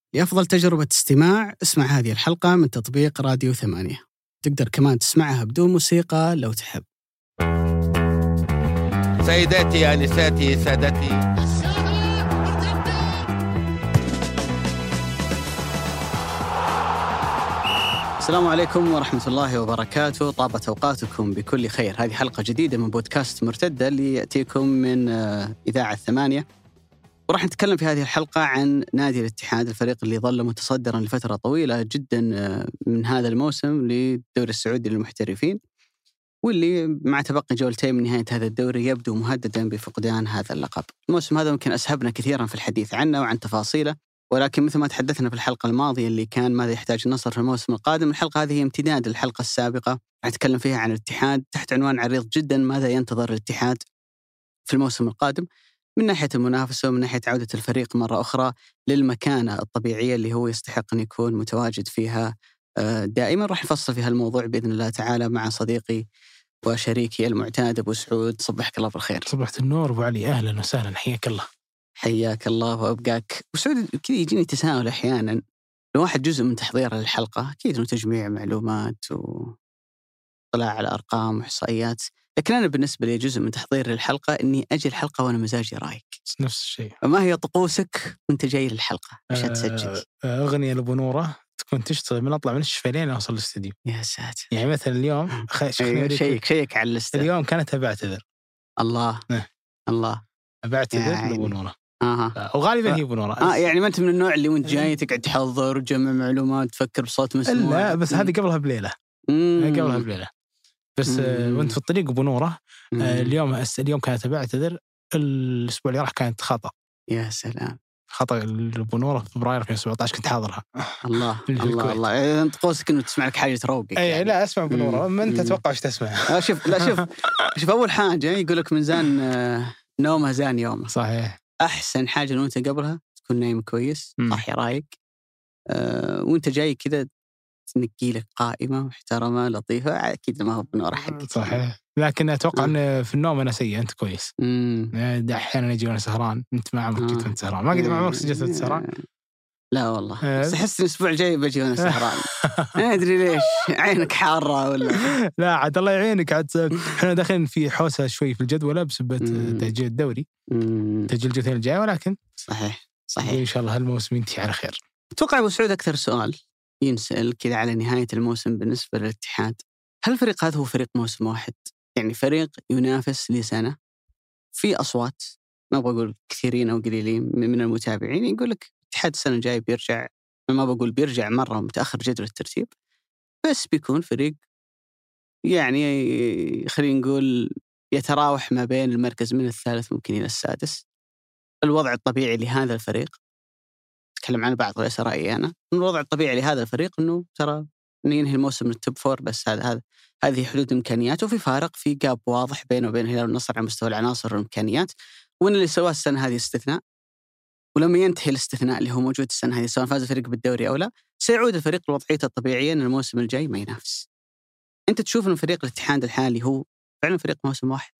لأفضل تجربة استماع اسمع هذه الحلقة من تطبيق راديو 8. تقدر كمان تسمعها بدون موسيقى لو تحب. سيداتي أنساتي سادتي، السلام عليكم ورحمة الله وبركاته. طابت أوقاتكم بكل خير. هذه حلقة جديدة من بودكاست مرتدة اللي يأتيكم من إذاعة 8. وراح نتكلم في هذه الحلقة عن نادي الاتحاد، الفريق اللي ظل متصدراً لفترة طويلة جداً من هذا الموسم للدوري السعودي للمحترفين، واللي مع تبقي جولتين من نهاية هذا الدوري يبدو مهدداً بفقدان هذا اللقب. الموسم هذا ممكن أسهبنا كثيراً في الحديث عنه وعن تفاصيله، ولكن مثل ما تحدثنا في الحلقة الماضية اللي كان ماذا يحتاج النصر في الموسم القادم، الحلقة هذه هي امتداد للحلقة السابقة. نتكلم فيها عن الاتحاد تحت عنوان عريض جداً: ماذا ينتظر الاتحاد في الموسم القادم من ناحية المنافسة ومن ناحية عودة الفريق مرة أخرى للمكانة الطبيعية اللي هو يستحق أن يكون متواجد فيها دائما. راح نفصل في هالموضوع بإذن الله تعالى مع صديقي وشريكي المعتاد أبو سعود. صبحك الله بالخير. صبحت النور أبو علي، أهلا وسهلا، حياك الله. حياك الله وأبقاك. أبو سعود، كذا يجيني تساؤل أحيانا، لو واحد جزء من تحضير الحلقة أكيد إنه تجميع معلومات وطلع على أرقام وإحصائيات، لكن أنا بالنسبة لي جزء من تحضير الحلقة إني أجي الحلقة وأنا مزاجي رايق. نفس الشيء. ما هي طقوسك وأنت جاي للحلقة عشان تسجل؟ أغنية لأبو نورة تكون تشتغل من أطلع من الشفالين أوصل الاستديو. يا ساتر. يعني مثلا اليوم شيك على الاستديو. اليوم كانت أبعتذر. الله الله أبعتذر يعني. لأبو نورة. وغالبا هي أبو نورة. يعني ما أنت من النوع اللي وانت جاي تقعد تحضر وتجمع معلومات تفكر بصوت مسموع؟ لا، بس هذه قبلها بليلة. قبلها بليلة بس. وانت في الطريق أبو نورة. اليوم كانت أبعتذر. الأسبوع اللي راح كانت خطأ. يا سلام. خطأ أبو نورة في فبراير 2017 كنت حاضرها. الله الله. أنت قوسك إنه تسمع لك حاجة تروقك. يعني. لا أسمع أبو نورة. ما أنت تتوقع إيش تسمع؟ شوف أول حاجة يقول لك من زان نومه زان يومه. صحيح. أحسن حاجة إنه أنت قبلها تكون نايم كويس صاحي رايق، وأنت جاي كذا تنقي لك قائمة محترمة لطيفة. أكيد ما هو بنور حقك. صحيح. لكن أتوقع أن في النوم أنا سيء، أنت كويس. أحيانا أجي وأنا سهران. أنت ما عمرك جيت وأنت سهران. ما قد ما عمرك جيت وأنت سهران. لا والله. بس أحس الأسبوع الجاي بجي وأنا سهران. ما أدري ليش، عينك حارة ولا؟ لا عاد الله يعينك. عاد إحنا داخلين في حوسة شوي في الجدول بسبب تأجيل الدوري، تأجيل الجولتين الجاية، ولكن صحيح إن شاء الله هالموسم ينتهي على خير. أتوقع أبو سعود أكثر سؤال ينسأل كذا على نهاية الموسم بالنسبة للاتحاد: هل الفريق هذا هو فريق موسم واحد؟ يعني فريق ينافس لسنة؟ في أصوات ما بقول كثيرين أو قليلين من المتابعين يقول لك الاتحاد السنة الجاية بيرجع، ما بقول بيرجع مرة متأخر جدول الترتيب، بس بيكون فريق يعني خلينا نقول يتراوح ما بين المركز من الثالث ممكن إلى السادس. الوضع الطبيعي لهذا الفريق، أتكلم عن بعض وليس رأيي أنا، الوضع الطبيعي لهذا الفريق إنه ترى إنه ينهي الموسم من التوب فور، بس هذه حدود إمكانياته. في فارق، في جاب واضح بينه وبين الهلال والنصر على مستوى العناصر والإمكانيات، وإن اللي سواه السنة هذه استثناء، ولما ينتهي الاستثناء اللي هو موجود السنة هذه سواء فاز الفريق بالدوري أو لا، سيعود الفريق لوضعيته الطبيعية إن الموسم الجاي ما ينافس. أنت تشوف إن فريق الاتحاد الحالي هو فعلا فريق موسم واحد؟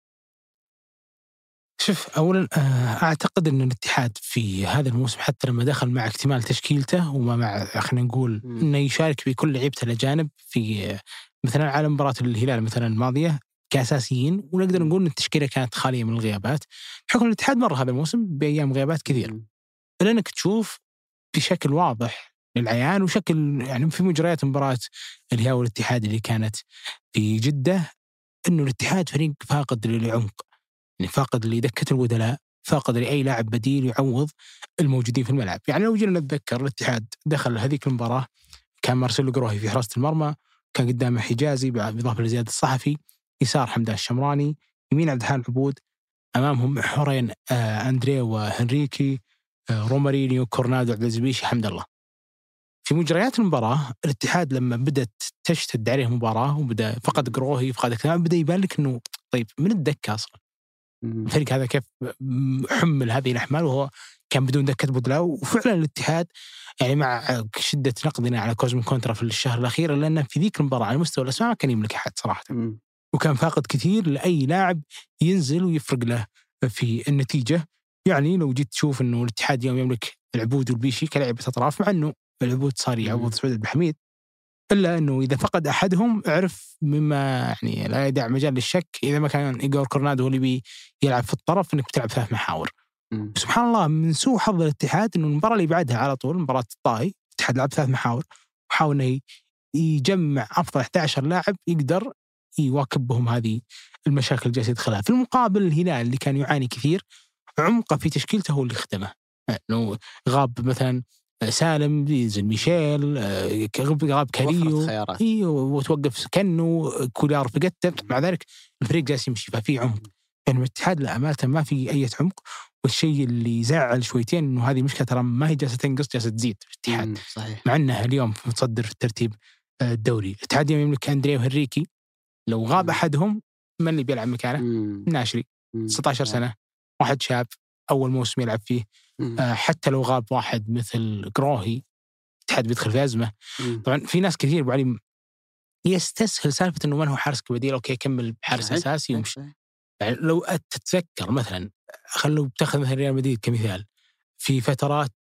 شوف، أولا أعتقد أن الاتحاد في هذا الموسم حتى لما دخل مع اكتمال تشكيلته وما مع خلينا نقول أنه يشارك بكل لعيبته الأجانب في مثلا على مباراة الهلال مثلا الماضية كأساسيين، ونقدر نقول أن التشكيلة كانت خالية من الغيابات، بحكم الاتحاد مر هذا الموسم بأيام غيابات كثير، لأنك تشوف بشكل واضح للعيان وشكل يعني في مجريات مباراة الهلال والاتحاد اللي كانت في جدة أنه الاتحاد فريق فاقد للعمق، يعني فاقد لدكة البدلاء، فاقد لأي لاعب بديل يعوض الموجودين في الملعب. يعني لو جينا نتذكر الاتحاد دخل هذيك المباراة كان مارسيلو قروهي في حراسة المرمى، كان قدامه حجازي بالإضافة لزياد الصحفي، يسار حمدان الشمراني، يمين عبد الحليم العبود، أمامهم حورين أندريه وهنريكي، رومارينيو، كورنادو، عبد العزيز، حمد الله. في مجريات المباراة الاتحاد لما بدأت تشتد عليه مباراة وبدأ فقد قروهي فقد كلام، بدأ يبان لك إنه طيب من الدكة أصلا الفريق هذا كيف حمل هذه الأحمال وهو كان بدون دكة بدلاء. وفعلا الاتحاد يعني مع شدة نقدنا على كوزمو كونترا في الشهر الأخير، لأنه في ذيك المباراة على مستوى الأسماء كان يملك أحد صراحة، وكان فاقد كثير لأي لاعب ينزل ويفرق له في النتيجة. يعني لو جيت تشوف إنه الاتحاد يوم يملك العبود والبيشي كلعبة أطراف، مع أنه العبود صار يعوض سعود البحميد، إلا أنه إذا فقد أحدهم عرف مما يعني لا يدع مجال للشك إذا ما كان إيغور كورنادو هو اللي بيلعب في الطرف إنك بتلعب 3 محاور. سبحان الله من سوء حظ الاتحاد إنه المباراة اللي بعدها على طول مباراة الطائي الاتحاد لعب 3 محاور وحاول إنه يجمع أفضل 11 لاعب يقدر يواكب بهم هذه المشاكل اللي جالس يدخلها. في المقابل الهلال اللي كان يعاني كثير عمقه في تشكيلته هو اللي خدمه، إنه غاب مثلا سالم زين ميشيل، غاب كاريو وتوقف كنو كولار فقدته، مع ذلك الفريق جالس يمشي ففي عمق. يعني الاتحاد لأمانة ما في أي عمق، والشيء اللي زعل شويتين إنه هذه مشكلة ترى ما هي جالسة تنقص جالسة تزيد في الاتحاد. صحيح. مع أنها اليوم متصدر في الترتيب الدوري. الاتحاد يملك أندريا وهنريكي، لو غاب أحدهم من اللي بيلعب مكانه؟ ناشري 19 سنة، واحد شاب أول موسم يلعب فيه. حتى لو غاب واحد مثل قروهي الاتحاد بيدخل في أزمة. طبعا في ناس كثير أبو علي يستسهل سالفة إنه من هو حارس بديل، أوكي يكمل بحارس أساسي ومشي. يعني لو تتذكر مثلا خلوا بتاخذ مثلا ريال مدريد كمثال في فترات،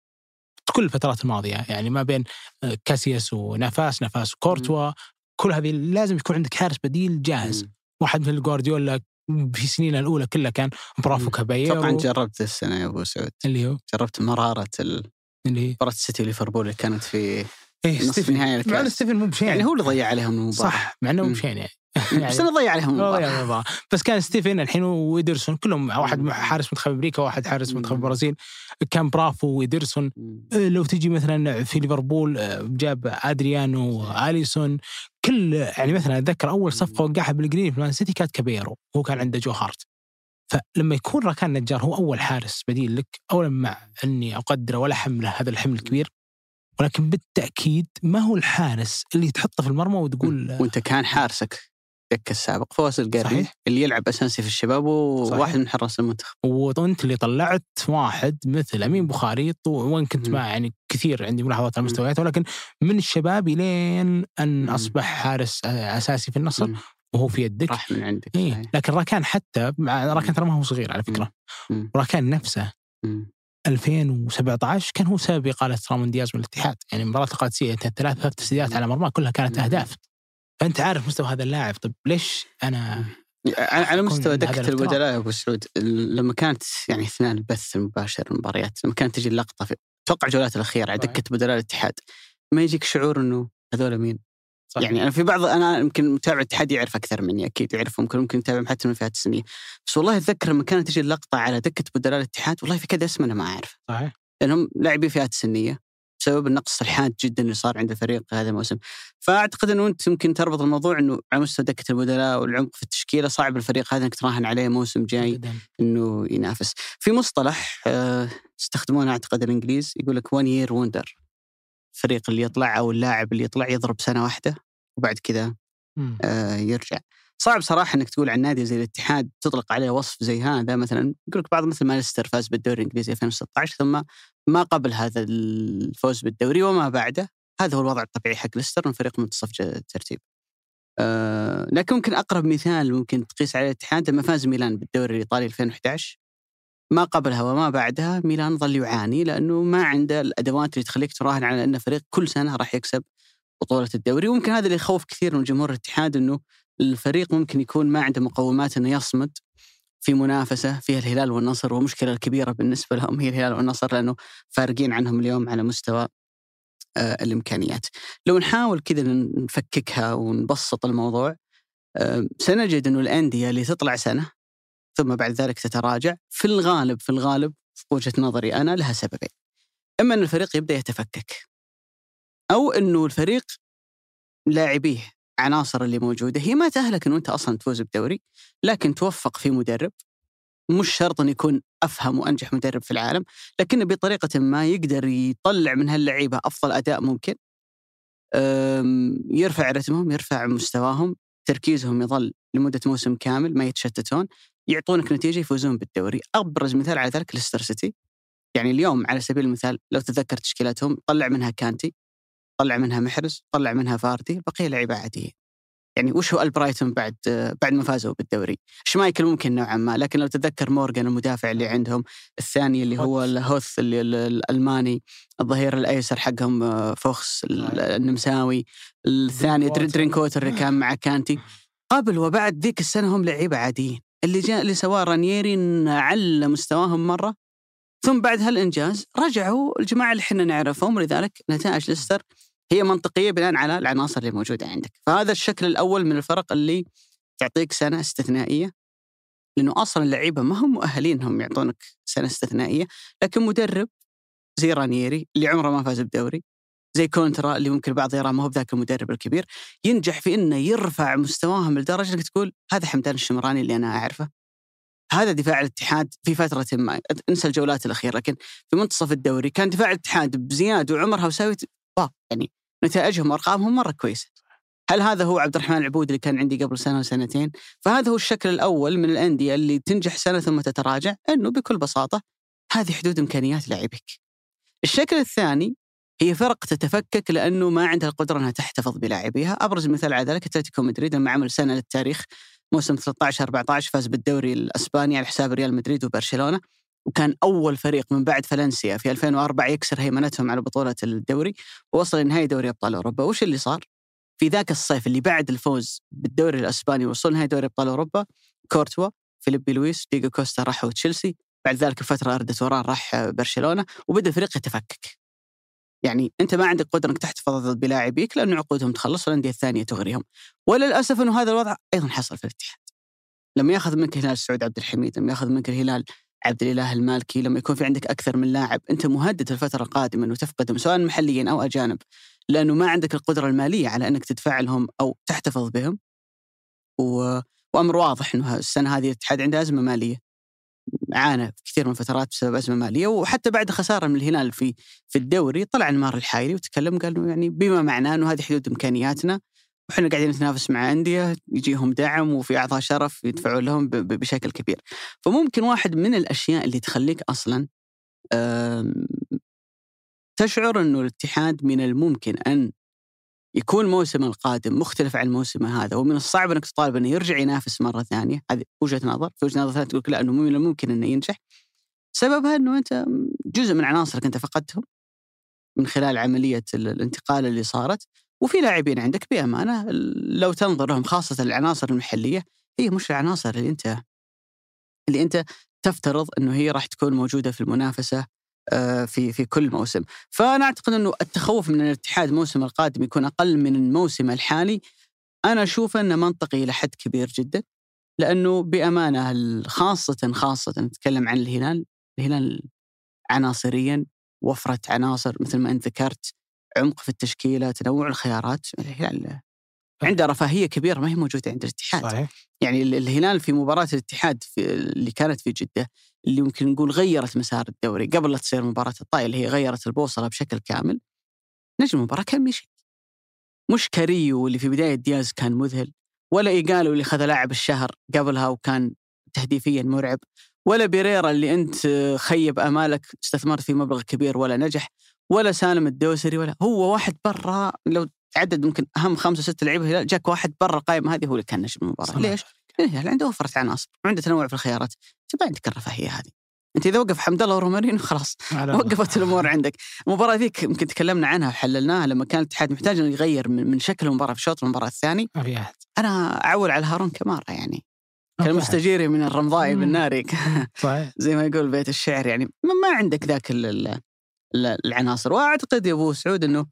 كل الفترات الماضية يعني ما بين كاسياس ونافاس وكورتوا، كل هذه لازم يكون عندك حارس بديل جاهز. واحد مثل جوارديولا في سنين الأولى كلها كان برافو كابايرو. طبعا جربت السنة يا أبو سعود اللي هو جربت مرارة اللي مباراة السيتي وليفربول اللي كانت في نصف نهائي الكاس. مع ستيفن مو بشين يعني هو اللي ضيع عليهم المباراة. صح، مع انه مو بشين يعني بس أنا ضيع عليهم المباراة. بس كان ستيفن الحين وإيدرسون كلهم، واحد حارس منتخب أمريكا وواحد حارس منتخب البرازيل، كان برافو وإيدرسون. لو تجي مثلا في ليفربول جاب أدريانو وآليسون، كل يعني مثلا أتذكر أول صفقة وقعها بالجرين في مان سيتي كانت كابيرو، هو كان عنده جو هارت. فلما يكون راكان نجار هو أول حارس بديل لك، أولا مع أني أقدره ولا حمله هذا الحمل الكبير، ولكن بالتأكيد ما هو الحارس اللي تحطه في المرمى وتقول وانت كان حارسك دك السابق فواز القرني اللي يلعب أساسي في الشباب وواحد من حراس المنتخب، وانت اللي طلعت واحد مثل أمين بخاري، وين كنت مع يعني كثير عندي ملاحظات على المستويات، ولكن من الشباب لين أن أصبح حارس أساسي في النصر وهو في يدك راح من عندك. لكن راكان حتى راكان ترى ما هو صغير على فكرة. راكان نفسه 2017 كان هو سبب إقالة رامون دياز من الاتحاد. يعني مباراة القادسية 3 تسديدات على مرمى كلها كانت أهداف. فأنت عارف مستوى هذا اللاعب. طب ليش أنا على مستوى دكة البدلاء يا أبو سعود، لما كانت يعني اثنان البث المباشر المباريات، لما كانت تجي اللقطة في توقع الجولات الأخيرة على دكة بدلاء الاتحاد، ما يجيك شعور إنه هذول مين؟ صحيح. يعني أنا في بعض، أنا يمكن متابع الاتحاد يعرف أكثر مني، أكيد يعرفهم، ممكن يتابع حتى من فئات السنية، بس والله أتذكر لما كانت تجي اللقطة على دكة بدلاء الاتحاد والله في كذا اسم أنا ما أعرف. صحيح. لأنهم لاعبين فئات السنية بسبب النقص الحاد جدا اللي صار عند الفريق هذا الموسم. فأعتقد أنه أنت ممكن تربط الموضوع أنه على مستوى دكة البدلاء والعمق في التشكيلة صعب الفريق هذا أنك تراهن عليه موسم جاي أنه ينافس. في مصطلح استخدمونه أعتقد الإنجليز، يقول لك one year wonder، الفريق اللي يطلع أو اللاعب اللي يطلع يضرب سنة واحدة وبعد كذا يرجع. صعب صراحة أنك تقول عن نادي زي الاتحاد تطلق عليه وصف زي هذا. مثلا يقول لك بعض مثل مانشستر فاز بالدوري الإنجليزي 2016 ثم ما قبل هذا الفوز بالدوري وما بعده، هذا هو الوضع الطبيعي حق ليستر من فريق منتصف الترتيب. لكن ممكن أقرب مثال ممكن تقيس عليه الاتحاد لما فاز ميلان بالدوري الإيطالي 2011، ما قبلها وما بعدها ميلان ظل يعاني لأنه ما عنده الأدوات اللي تخليك تراهن على أن فريق كل سنة راح يكسب بطولة الدوري. وممكن هذا اللي يخوف كثير من جمهور الاتحاد، أنه الفريق ممكن يكون ما عنده مقومات أنه يصمد في منافسة فيها الهلال والنصر، ومشكلة كبيرة بالنسبة لهم هي الهلال والنصر لأنه فارقين عنهم اليوم على مستوى الإمكانيات. لو نحاول كذا نفككها ونبسط الموضوع، سنجد أنه الأندية اللي تطلع سنة ثم بعد ذلك تتراجع في الغالب في وجهة نظري أنا لها سببين. إما أن الفريق يبدأ يتفكك، أو أنه الفريق لاعبيه عناصر اللي موجودة هي ما تأهلك أنه أنت أصلا تفوز بالدوري، لكن توفق في مدرب مش شرط أن يكون أفهم وأنجح مدرب في العالم، لكنه بطريقة ما يقدر يطلع من هاللعيبة أفضل أداء ممكن، يرفع رتمهم، يرفع مستواهم، تركيزهم يظل لمدة موسم كامل، ما يتشتتون، يعطونك نتيجة يفوزون بالدوري. أبرز مثال على ذلك ليستر سيتي. يعني اليوم على سبيل المثال لو تذكر تشكيلاتهم، طلع منها كانتي، طلع منها محرز، طلع منها فاردي، بقية لعيبة عادية. يعني وش هو البرايتون بعد ما فازوا بالدوري؟ شمايكل ممكن نوعا ما، لكن لو تتذكر مورغان المدافع اللي عندهم، الثاني اللي هو الهوث اللي الألماني، الظهير الأيسر حقهم فوخس النمساوي، الثاني درينكوتر اللي كان مع كانتي. قبل وبعد ذيك السنة هم لعيبة عاديين. اللي سواه رانييري على مستواهم مرة، ثم بعد هالإنجاز رجعوا الجماعة اللي حنا نعرفهم، ولذلك نتائج ليستر هي منطقية بناء على العناصر اللي موجودة عندك. فهذا الشكل الأول من الفرق اللي تعطيك سنة استثنائية، لأنه أصلا اللعيبة ما هم مؤهلين هم يعطونك سنة استثنائية، لكن مدرب زي رانييري اللي عمره ما فاز بدوري، زي كونترا اللي ممكن بعض يرى ما هو بذاك المدرب الكبير، ينجح في إنه يرفع مستواهم لدرجة إنك تقول هذا حمدان الشمراني اللي أنا أعرفه، هذا دفاع الاتحاد في فترة ما، انسى الجولات الأخيرة، لكن في منتصف الدوري كان دفاع الاتحاد بزياد وعمر هوساوي يعني نتائجهم وأرقامهم مرة كويسة. هل هذا هو عبد الرحمن العبود اللي كان عندي قبل سنة وسنتين؟ فهذا هو الشكل الأول من الأندية اللي تنجح سنة ثم تتراجع، أنه بكل بساطة هذه حدود إمكانيات لاعبك. الشكل الثاني هي فرق تتفكك لأنه ما عندها القدرة أنها تحتفظ بلاعبيها. أبرز مثال على ذلك أتلتيكو مدريد لما عمل سنة للتاريخ موسم 13-14 فاز بالدوري الأسباني على حساب ريال مدريد وبرشلونة، وكان أول فريق من بعد فالنسيا في 2004 يكسر هيمنتهم على بطولة الدوري ووصل لنهاية دوري أبطال أوروبا. وش اللي صار؟ في ذاك الصيف اللي بعد الفوز بالدوري الأسباني وصل نهاية دوري أبطال أوروبا، كورتوا، فيليبي لويس، دييغو كوستا راحوا تشيلسي، بعد ذلك فترة أردت وران راح برشلونة، وبدأ الفريق يتفكك. يعني أنت ما عندك قدرة أنك تحتفظ بلاعبيك لأن عقودهم تخلص والأندية الثانية تغريهم. وللأسف أنه هذا الوضع أيضا حصل في الاتحاد. لما يأخذ منك الهلال سعود عبد الحميد، لما يأخذ منك الهلال عبد الإله المالكي، لما يكون في عندك أكثر من لاعب، أنت مهدد الفترة القادمة أنه تفقدهم سواء محليين أو أجانب، لأنه ما عندك القدرة المالية على أنك تدفع لهم أو تحتفظ بهم. وأمر واضح أنه السنة هذه الاتحاد عنده أزمة مالية، عانى كثير من فترات بسبب أزمة مالية، وحتى بعد خسارة من الهلال في الدوري طلع نمار الحايلي وتكلم قال إنه يعني بما معناه أنه هذه حدود إمكانياتنا، وإحنا قاعدين نتنافس مع أندية يجيهم دعم وفي أعضاء شرف يدفعوا لهم بشكل كبير. فممكن واحد من الأشياء اللي تخليك أصلا تشعر أنه الاتحاد من الممكن أن يكون موسم القادم مختلف عن الموسم هذا، ومن الصعب أنك تطالب أنه يرجع ينافس مرة ثانية. هذه وجهة نظر. في وجهة نظر ثانية تقول لا، أنه من الممكن أنه ينجح. سببها أنه أنت جزء من عناصرك أنت فقدتهم من خلال عملية الانتقال اللي صارت، وفي لاعبين عندك بأمانة لو تنظر لهم خاصة العناصر المحلية هي مش العناصر اللي أنت تفترض أنه هي راح تكون موجودة في المنافسة في كل موسم. فأنا أعتقد أنه التخوف من الاتحاد موسم القادم يكون أقل من الموسم الحالي. أنا أشوف أنه منطقي إلى حد كبير جدا، لأنه بأمانة خاصة نتكلم عن الهلال عناصريا وفرة عناصر مثل ما أنت ذكرت، عمق في التشكيلة، تنوع الخيارات. الهلال عنده رفاهية كبيرة ما هي موجودة عند الاتحاد. صحيح. يعني الهلال في مباراة الاتحاد اللي كانت في جدة اللي ممكن نقول غيرت مسار الدوري قبل لا تصير مباراة الطائي اللي هي غيرت البوصلة بشكل كامل، نجم المباراة كان ميشي، مش كاريو اللي في بداية دياز كان مذهل، ولا إيغالو اللي خذ لاعب الشهر قبلها وكان تهديفيا مرعب، ولا بيريرا اللي أنت خيب أمالك استثمرت في مبلغ كبير ولا نجح، ولا سالم الدوسري، ولا هو واحد برا. لو تعدد ممكن أهم 5-6 لعيبة الهلال جاك واحد برا القائمة هذه هو اللي كان نجم المباراة. ليش؟ الهلال عنده وفرة عناصر وعنده تنوع في الخيارات، تبقى عندك الرفاهية هذه. أنت إذا وقف حمد الله ورومارينو خلاص وقفت الأمور عندك. المباراة ذيك يمكن تكلمنا عنها وحللناها لما كان الاتحاد محتاج إنه يغير من شكل المباراة في شوط المباراة الثاني. أنا أعول على هارون كمارة، يعني كان مستجيري من الرمضاء بالنار زي ما يقول بيت الشعر. يعني ما عندك ذاك العناصر. وأعتقد يا أبو سعود أنه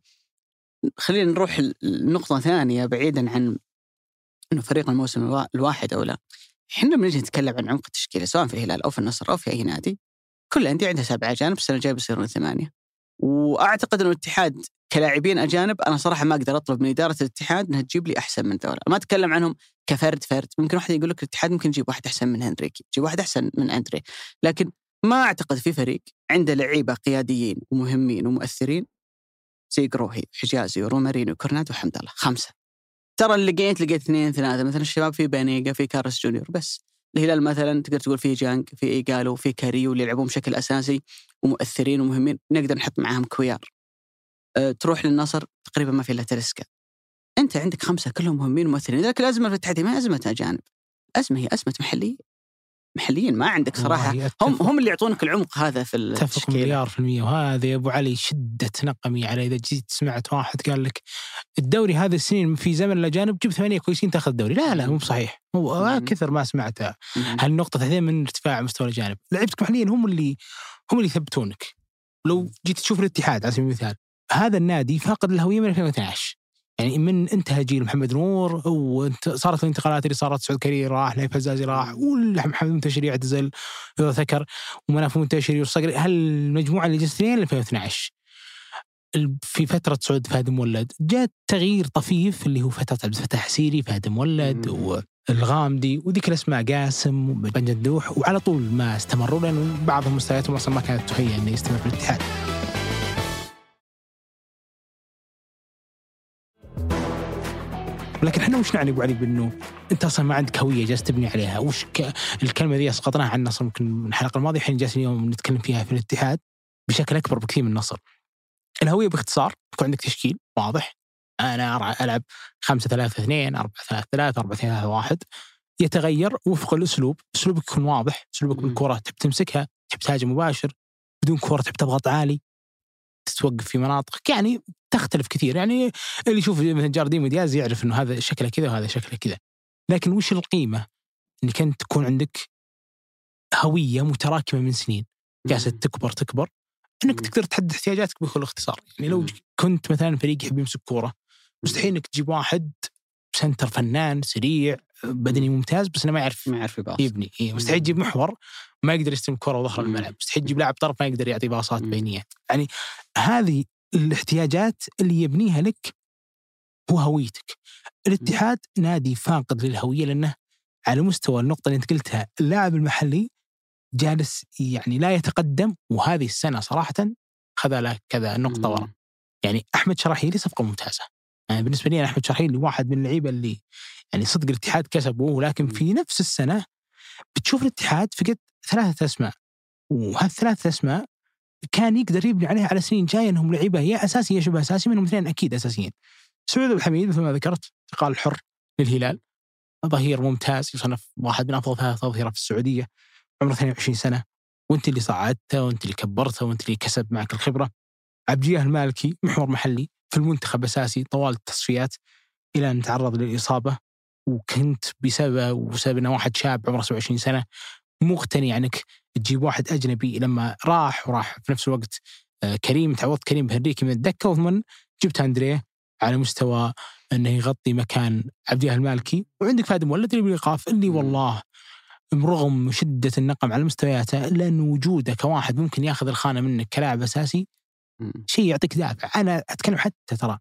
خلينا نروح النقطة ثانية بعيدا عن أنه فريق الموسم الواحد أو لا. إحنا بنجي نتكلم عن عمق التشكيلة سواء في الهلال أو في النصر أو في أي نادي، كل أندية عندها 7 أجانب، السنة الجاية بيصيرون 8. وأعتقد أنه الاتحاد كلاعبين أجانب أنا صراحة ما أقدر أطلب من إدارة الاتحاد أنها تجيب لي أحسن من ذولا. ما أتكلم عنهم كفرد. ممكن واحد يقول لك الاتحاد ممكن يجيب واحد أحسن من هنريكي، يجيب واحد أحسن من أندري، لكن ما أعتقد في فريق عنده لعيبة قياديين ومهمين ومؤثرين زي قروهي، حجازي، ورومارينو، وكورنادو، وحمد الله. 5. ترى اللي لقيت 2-3 مثلا الشباب في بانيجا، في كارس جونيور. بس الهلال مثلا تقدر تقول في جانج، في إيغالو، في كاريو اللي يلعبون بشكل أساسي ومؤثرين ومهمين، نقدر نحط معهم كويار. تروح للنصر تقريبا ما في إلا تلسكا. أنت عندك 5 كلهم مهمين وممثلين. لذلك الأزمة في الاتحاد ما أزمة أجانب، هي أزمة محليين. ما عندك صراحة، هم اللي يعطونك العمق هذا في التشكيل. 1,000,000%. وهذا يا أبو علي شدة نقمي على إذا جيت سمعت واحد قال لك الدوري هذا السنين في زمن الأجانب جيب 8 كويسين تأخذ الدوري. لا مو بصحيح. هو كثر ما سمعتها هالنقطة تحديدا من ارتفاع مستوى الأجانب. لعيبتك محليين هم اللي يثبتونك. لو جيت تشوف الاتحاد على سبيل المثال، هذا النادي فاقد الهوية من 2012. يعني من انتهى جيل محمد نور وصارت الانتقالات اللي صارت، سعود كريم راح، نايف هزازي راح، ومحمد منتشري اعتزل، ذكر ومناف منتشري والصقري. هالمجموعة اللي جت 2012 في فترة سعود فهد مولد جاء تغيير طفيف اللي هو فترة عبد الفتاح حسيري، فهد مولد والغامدي وذيك الأسماء قاسم وبن جدوح، وعلى طول ما استمروا لأن بعضهم مستوياتهم أصلا ما كانت تهيأ أنه يستمر في الاتحاد. لكن احنا وش نعني ابو علي بانه انت اصلا ما عندك هويه جالس تبني عليها؟ وش الكلمه ذي اسقطناها عن النصر ممكن من الحلقه الماضيه، الحين جالسين اليوم نتكلم فيها في الاتحاد بشكل اكبر بكثير من النصر. الهويه باختصار يكون عندك تشكيل واضح، انا العب 5-3-2 4-3-3 4-3-1، يتغير وفق الاسلوب. اسلوبك يكون واضح، اسلوبك بالكره تحب تمسكها، تحب تهاجم مباشر، بدون كره تحب تضغط عالي، تتوقف في مناطق يعني تختلف كثير. يعني اللي يشوف مثلا جارديم ودياز يعرف انه هذا شكله كذا وهذا شكله كذا. لكن وش القيمه انك انت تكون عندك هويه متراكمه من سنين جالسه تكبر انك تقدر تحدد احتياجاتك بكل اختصار. يعني لو كنت مثلا فريق يحب يمسك كوره، مستحيل انك تجيب واحد سنتر فنان سريع بدني ممتاز بس انه ما يعرف يبني. مستحيل تجيب محور ما يقدر يستلم الكرة وظهر الملعب، مستحيل تجيب لاعب طرف ما يقدر يعطي باصات بينية. يعني هذه الاحتياجات اللي يبنيها لك هو هويتك. الاتحاد نادي فاقد للهوية لأنه على مستوى النقطة اللي انت قلتها اللاعب المحلي جالس يعني لا يتقدم، وهذه السنة صراحة خذ له كذا نقطة ورا. يعني أحمد شراحيلي صفقة ممتازة. يعني بالنسبة لي أنا أحمد شراحيلي واحد من اللعيبة اللي يعني صدق الاتحاد كسبوه، لكن في نفس السنة بتشوف الاتحاد فقد 3 أسماء، وهالثلاث أسماء كان يقدر يبني عليها على سنين جاية أنهم لعيبة يا أساسي يا شبه أساسي، منهم 2 أكيد أساسيين. سعود الحميد مثل ما ذكرت انتقال حر للهلال، ظهير ممتاز يصنف واحد من أفضل 3 أظهرة في السعودية، عمره 22 سنة، وانت اللي صعدته وانت اللي كبرته وانت اللي كسب معك الخبرة. عبديه المالكي محور محلي في المنتخب أساسي طوال التصفيات إلى أن تعرض للإصابة، وكنت بسبب أنه واحد شاب عمره 27 سنة مقتنع أنك تجيب واحد أجنبي. لما راح في نفس الوقت كريم، تعوضت كريم بهريكي من الدكة، وثمن جبت أندريه على مستوى أنه يغطي مكان عبديه المالكي. وعندك فهد مولد اللي بالإيقاف اللي والله برغم شدة النقم على مستوياته لأن وجوده كواحد ممكن ياخذ الخانة منك كلاعب أساسي شيء يعطيك دافع. أنا أتكلم حتى ترى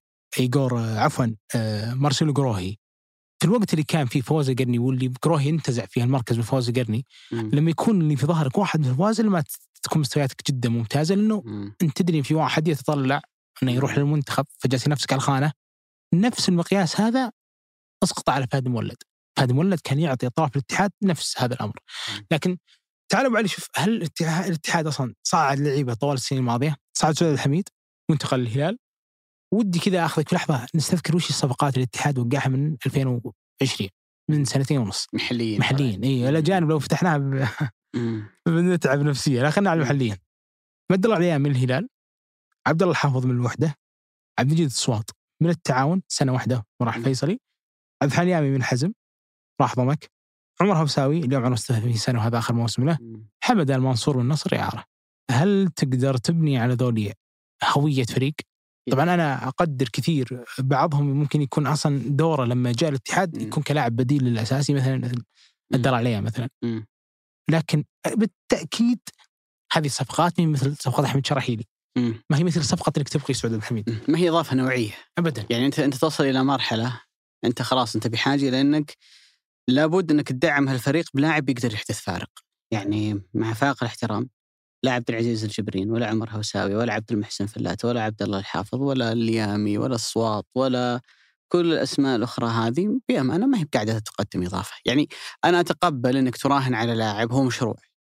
مارسيلو جروهي في الوقت اللي كان فيه فوز القرني واللي جروهي ينتزع فيه المركز من فوز القرني، لما يكون اللي في ظهرك واحد من الفوز لما تكون مستوياتك جدا ممتازة، لأنه أنت تدري في واحد يتطلع أنه يروح للمنتخب فجأة نفسك على الخانة. نفس المقياس هذا أسقط على فهد مولد كان يعطي أطراف الاتحاد نفس هذا الأمر. لكن تعالوا بعلي شوف، هل الاتحاد أصلا صعد لعيبة طوال السنين الماضية؟ صعد سعود الحميد وانتقل للهلال. ودي كذا أخذك في لحظة نستذكر وش الصفقات الاتحاد وقعها من 2020 من 2.5 سنين محليين. إيه الأجانب لو فتحناها بنتعب نفسيا. لا خلنا على المحليين. مد الله عليها من الهلال، عبد الله الحافظ من الوحدة، عبد المجيد الصواط من التعاون سنة واحدة وراح فيصلي، عبد الحليامي من حزم راح ضمك، عمر هوساوي اليوم عمره 36 سنة وهذا آخر موسم له، حمد المنصور من النصر إعارة. هل تقدر تبني على ذولي هوية فريق؟ طبعا أنا أقدر كثير بعضهم ممكن يكون أصلا دوره لما جاء الاتحاد يكون كلاعب بديل للأساسي مثلا الدر عليها مثلا، لكن بالتأكيد هذه الصفقات من مثل صفقة أحمد شراحيلي، ما هي مثل صفقة إنك تبقي سعود الحميد، ما هي إضافة نوعية أبدا. يعني أنت توصل إلى مرحلة أنت خلاص أنت بحاجة لأنك لابد أنك تدعم هالفريق بلاعب يقدر يحدث فارق. يعني مع فاق الاحترام لا عبد العزيز الجبرين ولا عمر هوساوي ولا عبد المحسن فلات ولا عبد الله الحافظ ولا اليامي ولا الصواط ولا كل الأسماء الأخرى هذه بأمانة ما هي بقاعدة تقدم إضافة. يعني أنا أتقبل أنك تراهن على لاعب هو مشروع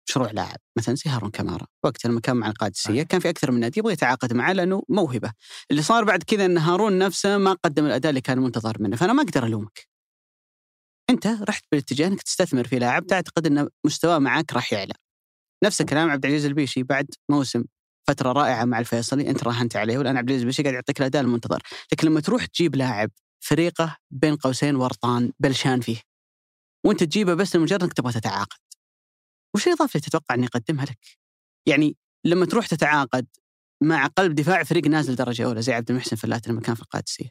مشروع لاعب مثلا زي هارون كمارا، وقتها لما كان مع القادسية كان في أكثر من نادي يبغى يتعاقد معه لأنه موهبة. اللي صار بعد كذا أن هارون نفسه ما قدم الأداء اللي كان منتظر منه، فأنا ما أقدر ألومك. أنت رحت بالاتجاه أنك تستثمر في لاعب تعتقد أن مستواه معك راح يعلى. نفس الكلام عبد العزيز البيشي، بعد موسم فترة رائعة مع الفيصلي أنت راهنت عليه، والآن عبد العزيز البيشي قاعد يعطيك الأداء المنتظر. لكن لما تروح تجيب لاعب فريقه بين قوسين ورطان بلشان فيه وأنت تجيبه بس لمجرد أنك تبغى تتعاقد، وش الإضافة اللي تتوقع أن يقدمها لك؟ يعني لما تروح تتعاقد مع قلب دفاع فريق نازل درجة أولى زي عبد المحسن فلات لما كان في القادسية،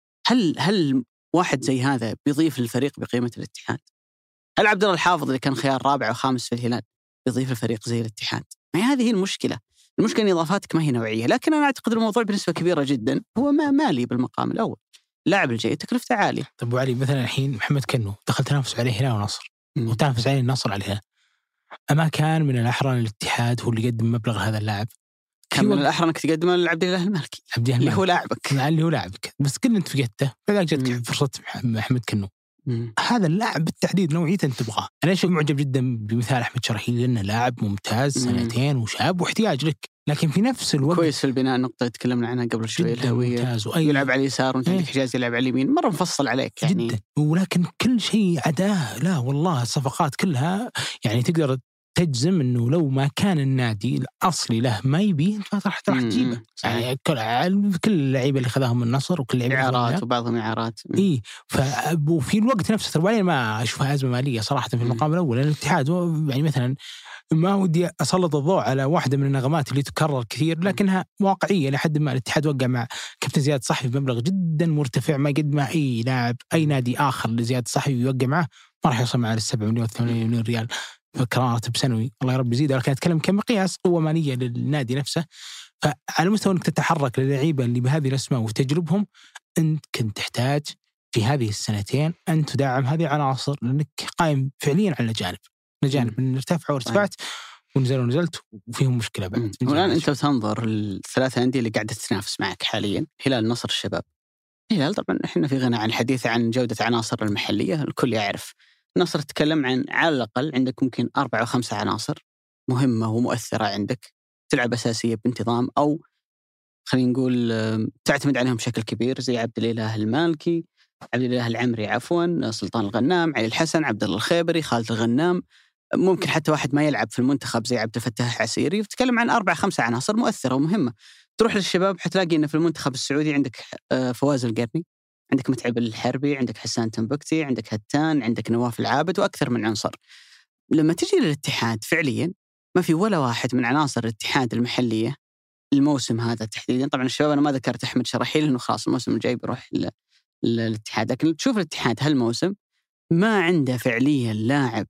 هل واحد زي هذا بيضيف للفريق بقيمة الاتحاد؟ هل عبد الله الحافظ اللي كان خيار رابع وخامس في الهلال بيضيف الفريق زي الاتحاد؟ ما هذه هي المشكلة إن إضافاتك ما هي نوعية. لكن أنا أعتقد الموضوع بنسبة كبيرة جدا هو مالي بالمقام الأول، لاعب الجيد تكلفته عالية. طب وعلي مثلا الحين محمد كنو دخل تنافس عليه هلال ونصر وتنافس عليه النصر عليها، أما كان من الأحرى الاتحاد هو اللي يقدم مبلغ هذا اللاعب؟ كان من الأحرى أنك تقدمه لعبد الله المالكي اللي هو لاعبك بس كل أنت فقدته، بعدين جتك فرصة محمد كنو. هذا اللاعب بالتحديد نوعيته أنت تبغاه. أنا شوف معجب جدا بمثال أحمد شرحيل لأنه لاعب ممتاز 2 وشاب واحتياج لك، لكن في نفس الوقت كويس في البناء، نقطة تكلمنا عنها قبل شوي، الهوية، يلعب على اليسار وانت عندك حجاز يلعب على اليمين، مرة مفصل عليك يعني جدا. ولكن كل شيء عداه، لا والله الصفقات كلها يعني تقدر تجزم انه لو ما كان النادي الاصلي له ما يبيه راح تجيبه. يعني كل اللعيبه اللي خذاهم من النصر وكل اللعيبه اعارات وبعضهم اعارات. وفي الوقت نفسه ترى ما اشوفها ازمه ماليه صراحه في المقام الاول، لان الاتحاد يعني مثلا ما ودي اسلط الضوء على واحده من النغمات اللي تكرر كثير لكنها واقعيه لحد ما. الاتحاد وقع مع كابتن زياد صحفي بمبلغ جدا مرتفع ما قد ما اي لاعب اي نادي اخر لزياد صحفي يوقع معه ما راح يوصل معه 7 مليون 8 مليون ريال كراتب سنوي، الله يرب يزيده. لكن أتكلم كمقياس قوة مالية للنادي نفسه. فعلى مستوى أنك تتحرك للعيبة اللي بهذه الأسماء وتجربهم، أنت كنت تحتاج في هذه السنتين أن تدعم هذه العناصر، لأنك قائم فعليا على الجانب من ارتفعت ونزلت وفيهم مشكلة بعد. والآن أنت تنظر الثلاثة أندية اللي قاعدة تتنافس معك حاليا، هلال، النصر، الشباب. هلال طبعا إحنا في غنى عن الحديث عن جودة عناصر المحلية، الكل يعرف. النصر تتكلم عن على الأقل عندك ممكن 4 أو 5 عناصر مهمة ومؤثرة عندك تلعب أساسية بانتظام، أو خلينا نقول تعتمد عليهم بشكل كبير، زي عبد الإله المالكي، عبد الإله العمري عفوا، سلطان الغنام، علي الحسن، عبد الله الخيبري، خالد الغنام، ممكن حتى واحد ما يلعب في المنتخب زي عبد الفتاح عسيري. تتكلم عن 4 5 عناصر مؤثرة ومهمة. تروح للشباب حتلاقي إن في المنتخب السعودي عندك فواز القرني، عندك متعب الحربي، عندك حسان تنبكتي، عندك هتان، عندك نواف العابد، وأكثر من عنصر. لما تجي للاتحاد فعليا ما في ولا واحد من عناصر الاتحاد المحلية الموسم هذا تحديدا. طبعا الشباب أنا ما ذكرت أحمد شرحيل لأنه خلاص الموسم الجاي بيروح للاتحاد، لكن تشوف الاتحاد هالموسم ما عنده فعليا لاعب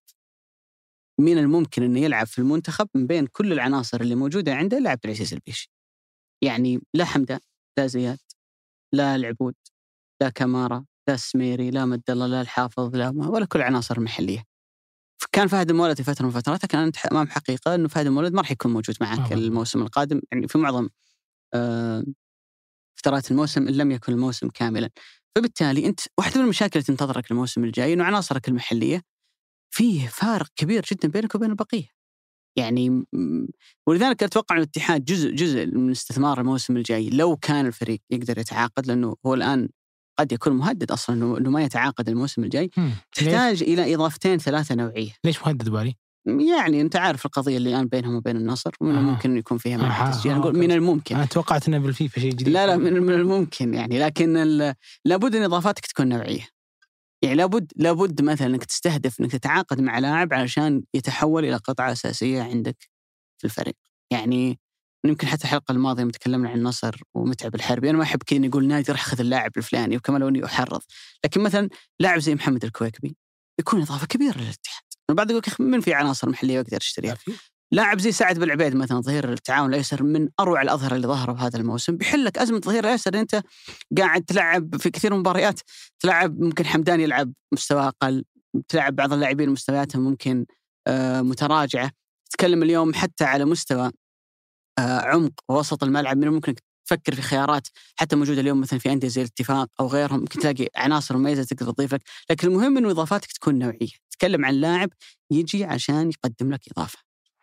من الممكن أنه يلعب في المنتخب من بين كل العناصر اللي موجودة عنده إلا عبد العزيز البيشي. يعني لا حمدان، لا زياد، لا العبود، لا كمارا، لا السميري، لا مد الله، لا الحافظ، لا ولا كل عناصر المحلية. كان فهد المولد في فترة من فترات، كان أمام حقيقة إنه فهد المولد ما راح يكون موجود معك الموسم القادم، يعني في معظم فترات الموسم إن لم يكن الموسم كاملا. فبالتالي أنت واحدة من المشاكل اللي تنتظرك الموسم الجاي إنه عناصرك المحلية فيه فارق كبير جدا بينك وبين البقية. يعني ولذلك أتوقع أن الاتحاد جزء من استثمار الموسم الجاي لو كان الفريق يقدر يتعاقد، لأنه هو الآن قد يكون مهدد أصلاً إنه ما يتعاقد الموسم الجاي. تحتاج إلى إضافتين 3 نوعية. ليش مهدد بالي؟ يعني أنت عارف القضية اللي الآن بينهم وبين النصر، ومن الممكن يكون فيها منع تسجيل. نقول من الممكن. أنا توقعت إنه بالفيفا شيء جديد. لا من الممكن يعني، لكن لابد أن إضافاتك تكون نوعية. يعني لابد مثلاً إنك تستهدف إنك تتعاقد مع لاعب علشان يتحول إلى قطعة أساسية عندك في الفريق. يعني يمكن حتى الحلقة الماضية متكلمنا عن النصر ومتعب الحربي، أنا ما أحب كذا نقول نادي راح أخذ اللاعب الفلاني وكما لو إني أحرض، لكن مثلا لاعب زي محمد الكويكبي يكون إضافة كبيرة للاتحاد. بعد يقول من في عناصر محلية يقدر يشتريها. لاعب زي سعد بالعبيد مثلا ظهير التعاون الأيسر من أروع الأظهرة اللي ظهروا بهذا الموسم، بيحل لك أزمة ظهير الأيسر. أنت قاعد تلعب في كثير من مباريات، تلعب ممكن حمدان يلعب مستوى أقل، تلعب بعض اللاعبين مستوياتهم ممكن متراجعة. تتكلم اليوم حتى على مستوى عمق ووسط الملعب، من ممكن تفكر في خيارات حتى موجودة اليوم مثلا في أندية زي الاتفاق أو غيرهم، ممكن تلاقي عناصر مميزة تقدر تضيف لك. لكن المهم إنه إضافاتك تكون نوعية. تتكلم عن لاعب يجي عشان يقدم لك إضافة.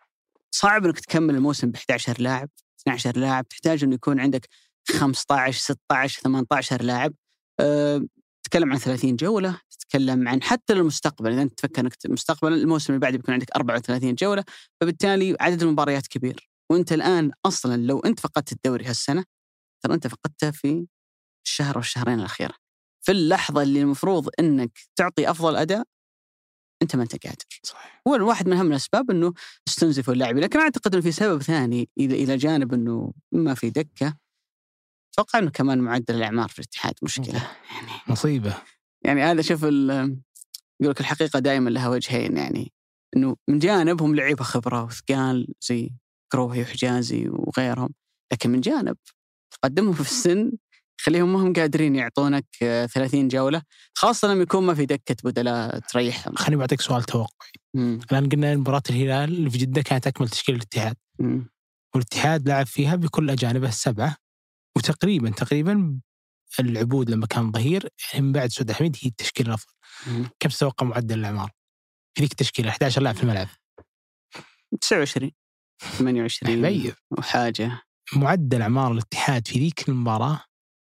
صعب انك تكمل الموسم ب 11 لاعب 12 لاعب، تحتاج انه يكون عندك 15 16 18 لاعب. تتكلم عن 30 جولة، تتكلم عن حتى المستقبل، إذا أنت تفكر أنك مستقبلا الموسم اللي بعده بيكون عندك 34 جولة، فبالتالي عدد المباريات كبير. وأنت الآن أصلا لو أنت فقدت الدوري هالسنة ترى أنت فقدته في الشهر والشهرين الأخيرة، في اللحظة اللي المفروض أنك تعطي أفضل أداء أنت ما أنت قادر. صحيح. هو الواحد من أهم الأسباب أنه استنزفوا اللاعبين، لكن أعتقد أنه في سبب ثاني إلى جانب أنه ما في دكة. أتوقع أنه كمان معدل الأعمار في الاتحاد مشكلة، يعني مصيبة. يعني هذا شوف يقول لك الحقيقة دائما لها وجهين، يعني إنه من جانب هم لعيبة خبرة وثقال زي كروهي وحجازي وغيرهم، لكن من جانب تقدمهم في السن خليهم ما هم قادرين يعطونك 30 جولة، خاصة لما يكون ما في دكة بدلاء تريحهم. خليني بعطيك سؤال توقعي. الآن قلنا مباراة الهلال اللي في جدة كانت أكمل تشكيل الاتحاد، والاتحاد لعب فيها بكل أجانبه 7، وتقريبا العبود لما كان ظهير يعني من بعد سعود حميد هي التشكيلة الأفضل. كم تتوقع معدل الأعمار في ذيك التشكيلة 11 لاعب في الملعب؟ 29 28 وحاجة. معدل أعمار الاتحاد في ذيك المباراة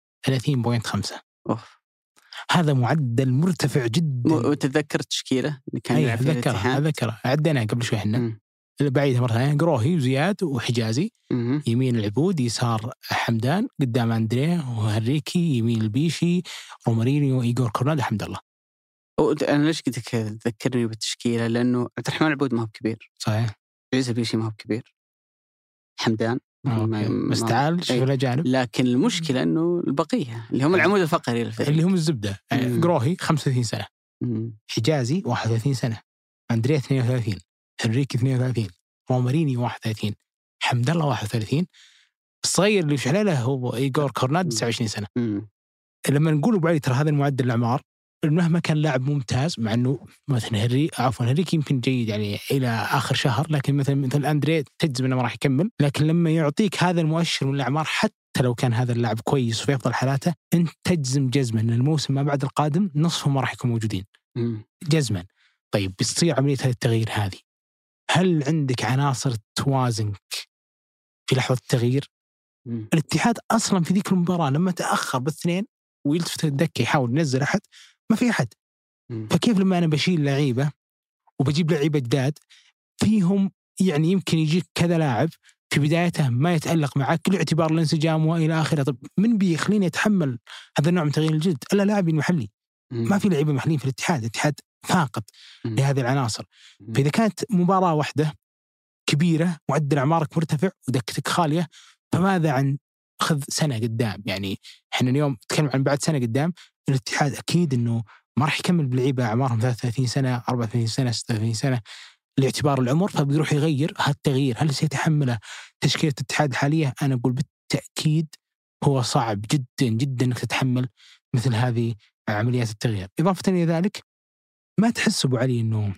30.5. هذا معدل مرتفع جدا. وتذكر التشكيلة اللي كان يلعب فيها الاتحاد؟ أذكرها عديناها قبل شوي احنا. بعيدها مرة ثانية، قروهي وزياد وحجازي يمين العبود، يسار حمدان، قدام أندريه وهريكي، يمين البيشي، روماريني وإيغور كورناد، حمد الله. أنا ليش قلت كذا تذكرني بالتشكيلة؟ لأنه عبد الرحمن العبود ما هو كبير، صحيح. عيسى البيشي ما هو كبير، حمدان بس تعال شوف الأجانب. لكن المشكلة إنه البقية اللي هم العمود الفقري للفريق، اللي هم الزبدة. قروهي 35 سنة، حجازي 31 سنة، أندريه 32، هنريكي 32، روماريني 31، حمد الله 31. الصغير اللي في حلاله هو إيغور كورناد 29 سنة. لما نقول أبو علي ترى هذا المعدل الأعمار، مهما كان لاعب ممتاز، مع أنه مثلا هنريكي يمكن جيد يعني إلى آخر شهر، لكن مثل أندريه تجزم أنه ما راح يكمل. لكن لما يعطيك هذا المؤشر من الأعمار، حتى لو كان هذا اللاعب كويس وفي أفضل حالاته، أنت تجزم جزما أن الموسم ما بعد القادم نصفهم ما راح يكونوا موجودين جزما. طيب بتصير عملية التغيير هذه، هل عندك عناصر توازنك في لحظة التغيير؟ الاتحاد أصلا في ذيك المباراة لما تأخر باثنين ويلتفت الدكة يحاول ينزل أحد، ما في أحد. فكيف لما أنا بشيل لعيبة وبجيب لعيبة جداد فيهم يعني يمكن يجيك كذا لاعب في بدايته ما يتألق معك كل اعتبار الانسجام وإلى آخره. طب من بيخليني أتحمل هذا النوع من تغيير الجلد؟ إلا لاعبين محلي. ما في لعيبة محليين في الاتحاد فاقد لهذه العناصر. فإذا كانت مباراة واحدة كبيرة معدل أعمارك مرتفع ودكتك خالية، فماذا عن خذ سنة قدام؟ يعني إحنا اليوم نتكلم عن بعد سنة قدام، الاتحاد أكيد إنه ما راح يكمل بلعيبة أعمارهم 33 سنة 34 سنة 36 سنة لاعتبار العمر، فبيروح يغير. هالتغيير هل سيتحمله تشكيلة الاتحاد الحالية؟ أنا أقول بالتأكيد هو صعب جدا جدا إنك تتحمل مثل هذه عمليات التغيير. إضافة إلى ذلك، ما تحس أبو علي إنه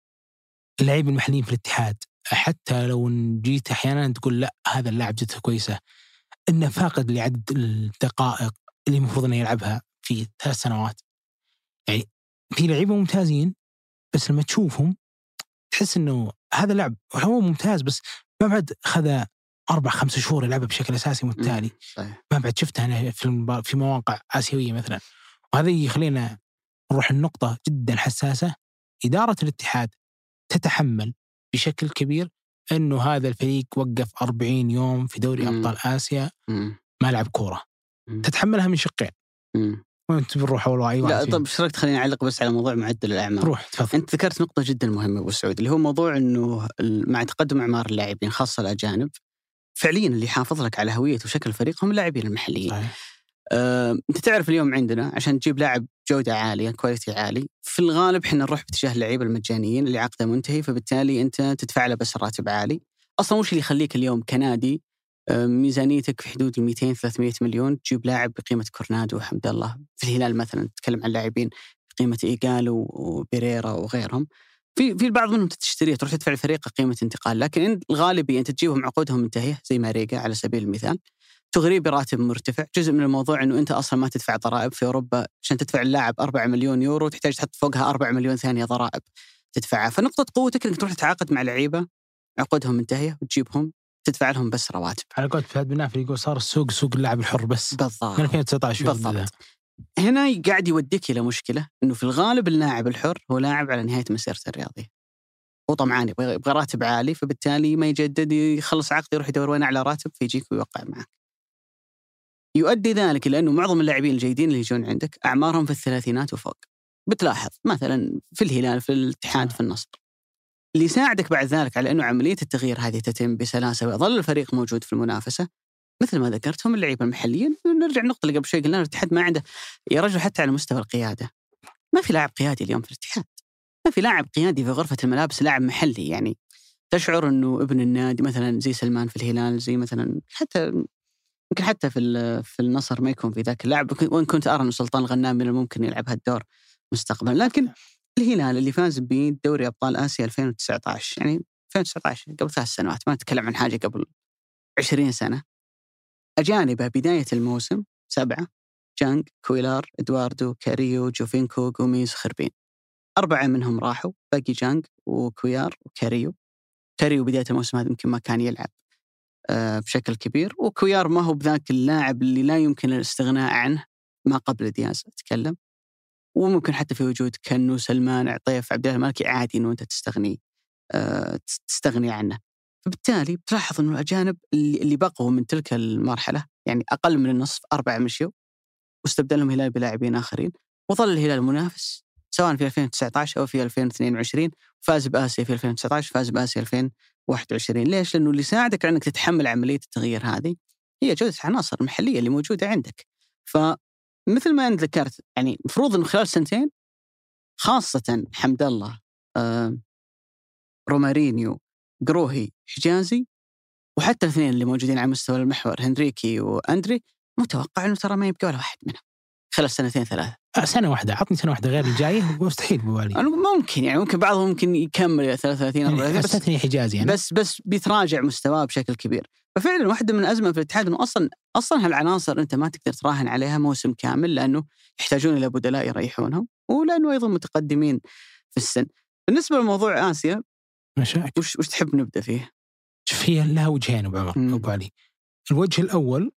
اللاعبين المحليين في الاتحاد حتى لو جيت أحيانا تقول لا هذا اللاعب جدته كويسة، إنه فاقد لعدد الدقائق اللي المفروض إنه يلعبها في 3 سنوات. يعني في لعيبة ممتازين بس لما تشوفهم تحس إنه هذا اللاعب هو ممتاز بس ما بعد خذ 4-5 شهور يلعبه بشكل أساسي متتالي. ما بعد شفته أنا في مواقع آسيوية مثلا. وهذا يخلينا نروح النقطة جدا حساسة. إدارة الاتحاد تتحمل بشكل كبير أنه هذا الفريق وقف 40 يوم في دوري أبطال آسيا ما لعب كورة. تتحملها من شقين. وانت بنروح أول واحد. لا طب شركت خليني أعلق بس على موضوع معدل الأعمار. روح تفضل. أنت ذكرت نقطة جدا مهمة أبو سعود، اللي هو موضوع أنه مع تقدم أعمار اللاعبين خاصة الأجانب فعليا اللي يحافظ لك على هوية وشكل الفريق هم اللاعبين المحليين. أنت تعرف اليوم عندنا عشان تجيب لاعب جودة عالية كواليتي عالي في الغالب حنا نروح باتجاه اللعيبة المجانيين اللي عقده منتهي، فبالتالي أنت تدفع له بس راتب عالي. أصلا وش اللي يخليك اليوم كنادي ميزانيتك في حدود 200-300 مليون تجيب لاعب بقيمة كورنادو وحمد الله؟ في الهلال مثلا تتكلم عن لاعبين بقيمة إيغالو وبيريرا وغيرهم، في البعض منهم تشتريه تروح تدفع الفريق قيمة انتقال، لكن الغالبية أنت تجيبهم عقودهم منتهية زي ماريجا على سبيل المثال، تغريه براتب مرتفع. جزء من الموضوع أنه أنت أصلا ما تدفع ضرائب في أوروبا. عشان تدفع اللاعب 4 مليون يورو تحتاج تحط فوقها 4 مليون ثانية ضرائب تدفعها. فنقطة قوتك أنك تروح تتعاقد مع لعيبة عقودهم منتهية وتجيبهم تدفع لهم بس رواتب. على قولة فهد بن نافل يقول صار السوق سوق اللاعب الحر بس. بالضبط. من 2019 بالضبط. هنا قاعد يوديك إلى مشكلة إنه في الغالب اللاعب الحر هو لاعب على نهاية مسيرته الرياضية، هو طمعان يبغى راتب عالي، فبالتالي ما يجدد، يخلص عقد يروح يدور وين أعلى راتب فيجيك ويوقع معك. يؤدي ذلك إلى أنه معظم اللاعبين الجيدين اللي يجون عندك أعمارهم في الثلاثينات وفوق. بتلاحظ مثلا في الهلال، في الاتحاد، في النصر. اللي يساعدك بعد ذلك على أنه عملية التغيير هذه تتم بسلاسة ويظل الفريق موجود في المنافسة، مثل ما ذكرت هم اللعيبة المحليين. نرجع النقطة اللي قبل شوي قلنا الاتحاد ما عنده يا رجل حتى على مستوى القيادة، ما في لاعب قيادي اليوم في الاتحاد، ما في لاعب قيادي في غرفة الملابس، لاعب محلي. يعني تشعر أنه ابن النادي مثلا زي سلمان في الهلال، زي مثلا يمكن حتى في النصر ما يكون في ذاك اللاعب، وإن كنت أرى أن سلطان الغنام من الممكن يلعب هالدور مستقبلا. لكن الهلال اللي فاز بدوري أبطال آسيا 2019، يعني 2019 قبل 3 سنوات، ما نتكلم عن حاجة قبل 20 سنة، أجانبه بداية الموسم 7: جانج، كويلار، إدواردو، كاريو، جوفينكو، غوميز، خربين. 4 منهم راحوا، باقي جانج وكويار وكاريو. كاريو بداية الموسم هذا يمكن ما كان يلعب بشكل كبير، وكويار ما هو بذاك اللاعب اللي لا يمكن الاستغناء عنه ما قبل دياز أتكلم. وممكن حتى في وجود كنو، سلمان، عطيف، عبد الله المالكي عادي إنه أنت تستغني عنه. فبالتالي بتلاحظ إنه الأجانب اللي بقوا من تلك المرحلة، يعني أقل من النصف، 4 مشيوا واستبدلهم الهلال بلاعبين آخرين، وظل الهلال منافس سواء في 2019 أو في 2022، فاز بآسيا في 2019، فاز بآسيا 2021. ليش؟ لأنه اللي ساعدك أنك تتحمل عملية التغيير هذه هي جودة العناصر المحلية اللي موجودة عندك. فمثل ما أنت ذكرت، يعني مفروض أنه خلال 2 سنين خاصة حمد الله، رومارينيو، قروهي، حجازي، وحتى الاثنين اللي موجودين على مستوى المحور هنريكي وأندري، متوقع أنه ترى ما يبقى ولا واحد منهم خلال 2-3 سنة. سنة واحدة، عطني سنة واحدة غير الجاية مستحيل بوالي. ممكن يعني ممكن بعضهم ممكن يكمل إلى 33 بس حجازي يعني. بس بيتراجع مستواه بشكل كبير. ففعلا واحدة من الأزمة في الاتحاد أنه أصلا هالعناصر أنت ما تقدر تراهن عليها موسم كامل، لأنه يحتاجون إلى بدلاء يريحونهم، ولأنه أيضا متقدمين في السن. بالنسبة لموضوع آسيا، وش تحب نبدأ فيه؟ فيها لها وجهين أبو عمر أبو علي. الوجه الأول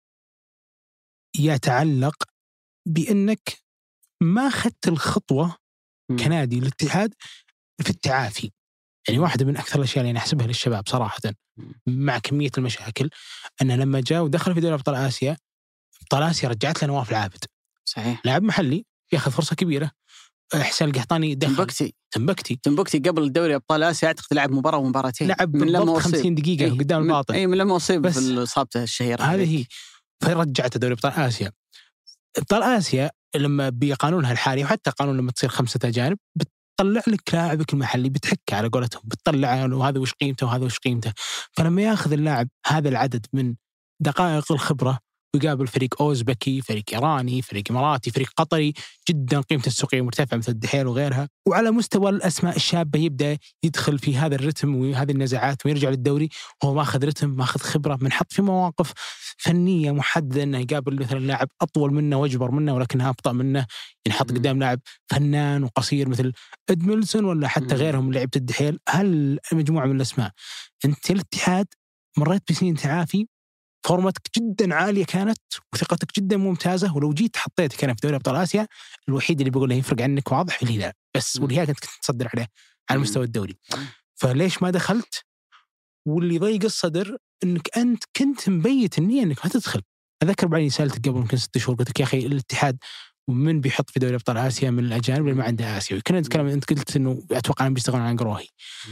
يتعلق بأنك ما أخذت الخطوة كنادي الاتحاد في التعافي. يعني واحدة من أكثر الأشياء اللي أنا أحسبها للشباب صراحة مع كمية المشاكل، أنه لما جاء ودخل في دوري أبطال آسيا، أبطال آسيا رجعت لنا نواف العابد، صحيح، لاعب محلي يأخذ فرصة كبيرة. حسين القحطاني دخل، تنبكتي قبل دوري أبطال آسيا أعتقد لعب مباراة ومباراتين، لعب من لما 50 دقيقة قدام الباطن، من لما أصيب في إصابته الشهيرة هذه هي، فرجعت دوري أبطال آسيا. أبطال آسيا لما بقانونها الحالي وحتى قانون لما تصير 5 أجانب بتطلع لك لاعبك المحلي، بتحك على قولتهم، بتطلع وهذا وش قيمته وهذا وش قيمته. فلما ياخذ اللاعب هذا العدد من دقائق الخبرة ويقابل فريق أوزبكي، فريق إيراني، فريق إماراتي، فريق قطري جدا قيمته السوقية مرتفعة مثل الدحيل وغيرها، وعلى مستوى الأسماء الشابة يبدأ يدخل في هذا الرتم وهذه النزاعات ويرجع للدوري وهو ماخذ رتم، ماخذ خبرة، منحط في مواقف فنية محددة أنه يقابل مثلا لاعب أطول منه وأجبر منه ولكنها أبطأ منه، ينحط قدام لاعب فنان وقصير مثل إدميلسون ولا حتى غيرهم من لعيبة الدحيل. هل مجموعة من الأسماء. أنت الاتحاد مريت بسنين تعافي، فورمتك جدا عالية كانت وثقتك جدا ممتازة، ولو جيت حطيتك أنا في دوري أبطال آسيا الوحيد اللي بيقول له يفرق عنك واضح في الهلال بس، والهلال كنت تصدر عليه على مستوى الدوري، فليش ما دخلت؟ واللي ضيق الصدر أنك أنت كنت مبيت النية أنك ما تدخل. أذكر بعدين سألتك قبل يمكن 6 شهور قلت لك يا أخي الاتحاد ومن بيحط في دوري أبطال آسيا من الأجانب اللي ما عنده آسيا، كنا نتكلم أنت قلت إنه أتوقع أن بيستغلون عن قروهي.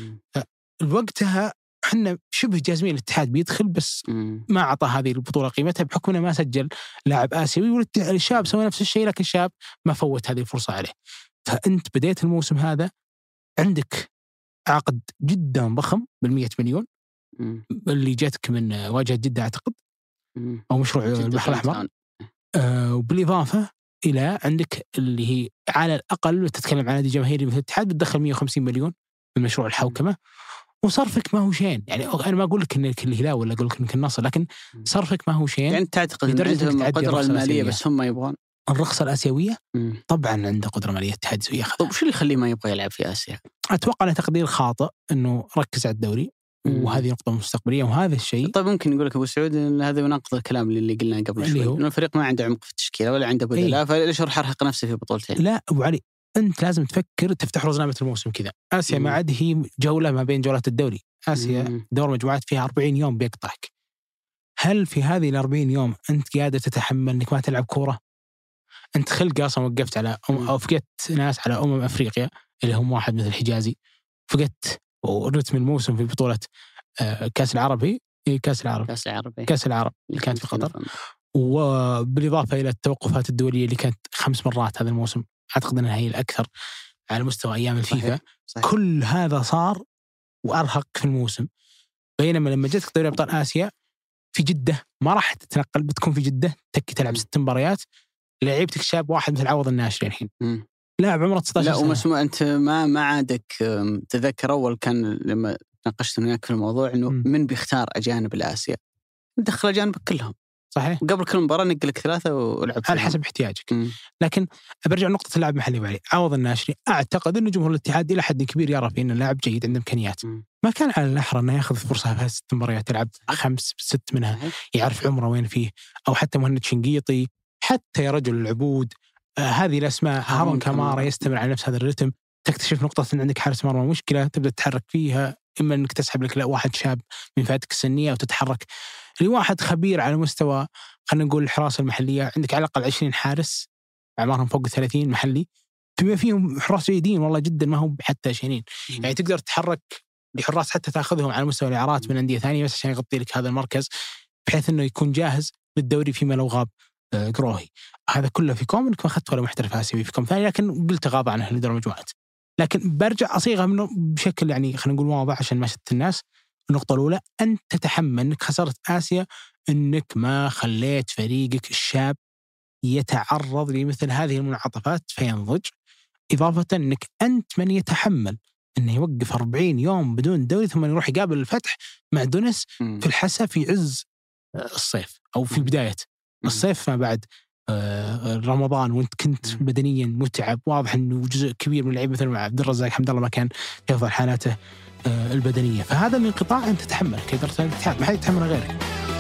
وقتها حنا شبه جازمين الاتحاد بيدخل، بس ما أعطى هذه البطولة قيمتها بحكم أنه ما سجل لاعب آسيوي، والشاب سوى نفس الشيء لكن الشاب ما فوت هذه الفرصة عليه. فأنت بديت الموسم هذا عندك عقد جدا ضخم بال100 مليون اللي جاتك من واجهة جدة أعتقد أو مشروع البحر الأحمر، وبالإضافة إلى عندك اللي هي على الأقل تتكلم عن نادي جماهيري مثل الاتحاد بتدخل 150 مليون من مشروع الحوكمة، وصرفك ما هو شين. يعني أنا ما أقول لك إنك الهلال ولا أقول لك إنك النصر، لكن صرفك ما هو شين. يعني تعتقد عندهم قدرة المالية بس هم يبغون الرخصة الآسيوية؟ طبعا عنده قدرة مالية الاتحاد ياخذها. طب وش اللي يخليه ما يبغى يلعب في آسيا؟ أتوقع أن تقدير خاطئ إنه ركز على الدوري، وهذه نقطة مستقبلية. وهذا الشيء طيب ممكن نقول لك أبو سعود إن هذا يناقض الكلام اللي قلناه قبل شوي، إنه الفريق ما عنده عمق في التشكيلة ولا عنده بدلاء، فليش أروح أرهق نفسي في بطولتين؟ لا أبو علي، أنت لازم تفكر تفتح رزنامة الموسم كذا. آسيا ما عاد هي جولة ما بين جولات الدوري. آسيا دور مجموعات فيها 40 يوم بيقطعك. هل في هذه ال40 يوم أنت قادر تتحمل إنك ما تلعب كورة؟ أنت خلق أصلا وقفت على أو فقدت ناس على أفريقيا اللي هم واحد مثل حجازي، فقدت ورتم الموسم في بطولة كأس العرب كأس العرب اللي كانت في قطر، وبالإضافة إلى التوقفات الدولية اللي كانت 5 مرات هذا الموسم، أعتقد أنها هي الأكثر على مستوى أيام الفيفا. صحيح. كل هذا صار وأرهق في الموسم. بينما لما جتك دوري أبطال آسيا في جدة ما راح تتنقل، بتكون في جدة تكي تلعب 6 مباريات. لعيبتك شاب واحد مثل عوض الناشري الحين لاعب عمره 19 سنة. لا ومسموع أنت ما عادك تذكر أول كان لما ناقشت وياك في الموضوع إنه من بيختار أجانب الآسيا، دخل أجانبك كلهم. صحيح. وقبل كل مباراة نقلك 3 ولعب على حسب احتياجك. لكن برجع نقطة اللاعب المحلي بعلي عوض الناشري. أعتقد إنه جمهور الاتحاد إلى حد كبير يرى فيه إنه لاعب جيد عنده إمكانيات. ما كان على الأحرى إنه يأخذ فرصة في 6 مباريات يلعب 5-6 منها، يعرف عمره وين فيه. أو حتى مهند شنقيطي، حتى يا رجل العبود، هذه الأسماء. هارون كامارا يستمر على نفس هذا الرتم. تكتشف نقطة إن عندك حارس مرمى مشكلة، تبدأ تتحرك فيها. إما إنك تسحب لك واحد شاب من فئتك السنية وتتحرك لواحد خبير على مستوى خلينا نقول الحراسة المحلية. عندك على الأقل 20 حارس أعمارهم فوق 30 محلي، بما فيهم حراس جيدين والله جدا، ما هم حتى 20. يعني تقدر تتحرك لحراس حتى تأخذهم على مستوى الإعارات من أندية ثانية بس عشان يغطي لك هذا المركز، بحيث إنه يكون جاهز للدوري فيما لو غاب قروهي. هذا كله في كوم إنك ما أخذت ولا محترف آسيوي في كوم ثاني، لكن قلت غاب عنه لدور المجموعات. لكن برجع أصيغها منه بشكل يعني خلينا نقول واضح عشان ما شتت الناس. النقطة الأولى، أنت تتحمل أنك خسرت آسيا، أنك ما خليت فريقك الشاب يتعرض لمثل هذه المنعطفات فينضج. إضافة أنك أنت من يتحمل أنه يوقف 40 يوم بدون دوري ثم يروح يقابل الفتح مع دونس في الحسا في عز الصيف أو في بداية الصيف ما بعد رمضان، وانت كنت بدنيا متعب. واضح انه جزء كبير من اللعيبه مثل عبد الرزاق حمد الله ما كان في افضل حالاته البدنيه. فهذا الانقطاع انت تتحمله كإدارة الاتحاد، ما حد يتحمله غيرك.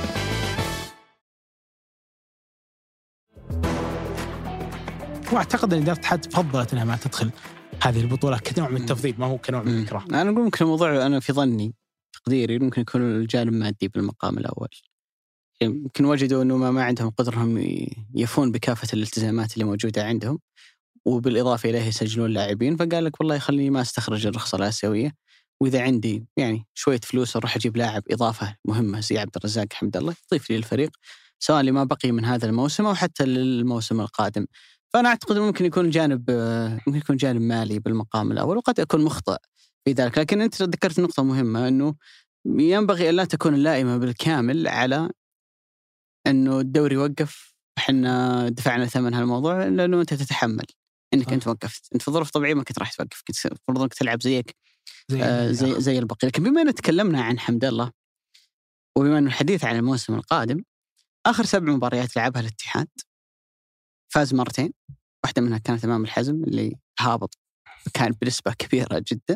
واعتقد ان إدارة الاتحاد فضلت انها ما تدخل هذه البطوله كنوع من التفضيل، ما هو كنوع من الإكراه. انا اقول ممكن الموضوع، انا في ظني تقديري ممكن يكون الجانب مادي بالمقام الاول. يمكن وجدوا أنه ما عندهم قدرة هم يفون بكافة الالتزامات اللي موجودة عندهم، وبالإضافة إليه يسجلون لاعبين، فقال لك والله خليني ما استخرج الرخصة الآسيوية، وإذا عندي يعني شوية فلوس أروح أجيب لاعب إضافة مهمة زي عبد الرزاق حمد الله يضيف لي الفريق سواء لما بقي من هذا الموسم أو حتى للموسم القادم. فأنا أعتقد ممكن يكون جانب مالي بالمقام الأول، وقد يكون مخطئ في ذلك. لكن أنت ذكرت نقطة مهمة، أنه ينبغي أن لا تكون اللائمة بالكامل على أنه الدوري وقف إحنا دفعنا ثمن هالموضوع، لأنه أنت تتحمل إنك أنت وقفت. أنت في ظروف طبيعية ما كنت راح توقف، كنت فرض إنك تلعب زيك زي البقية. لكن بما أن تكلمنا عن حمد الله، وبما أنه الحديث عن الموسم القادم، آخر 7 مباريات لعبها الاتحاد فاز 2 مرات، واحدة منها كانت أمام الحزم اللي هابط كان بنسبة كبيرة جدا،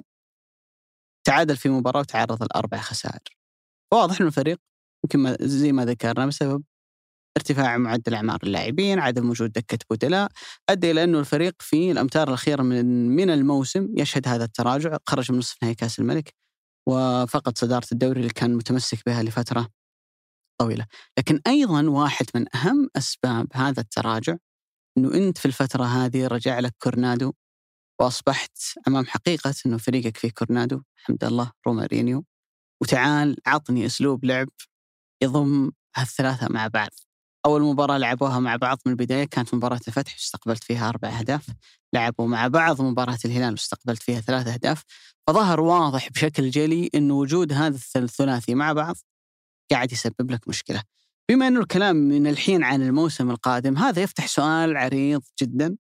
تعادل في مباراة وتعرض ل4 خسائر. واضح إنه الفريق يمكن زي ما ذكرنا بسبب ارتفاع معدل أعمار اللاعبين، عدم وجود دكة بدلاء، أدى إلى أنه الفريق في الأمتار الأخيرة من الموسم يشهد هذا التراجع. خرج من نصف نهائي كأس الملك وفقد صدارة الدوري اللي كان متمسك بها لفترة طويلة. لكن أيضا واحد من أهم أسباب هذا التراجع أنه أنت في الفترة هذه رجع لك كورنادو، وأصبحت أمام حقيقة أنه فريقك فيه كورنادو حمد الله رومارينيو، وتعال عطني أسلوب لعب يضم هالثلاثة مع بعض. أول مباراة لعبوها مع بعض من البداية كانت مباراة الفتح واستقبلت فيها 4 أهداف، لعبوا مع بعض مباراة الهلال واستقبلت فيها 3 أهداف. فظهر واضح بشكل جلي أن وجود هذا الثلاثي مع بعض قاعد يسبب لك مشكلة. بما أنه الكلام من الحين عن الموسم القادم، هذا يفتح سؤال عريض جدا: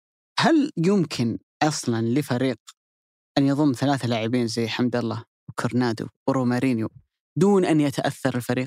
هل يمكن أصلا لفريق أن يضم 3 لاعبين زي حمد الله وكورنادو ورومارينيو دون أن يتأثر الفريق؟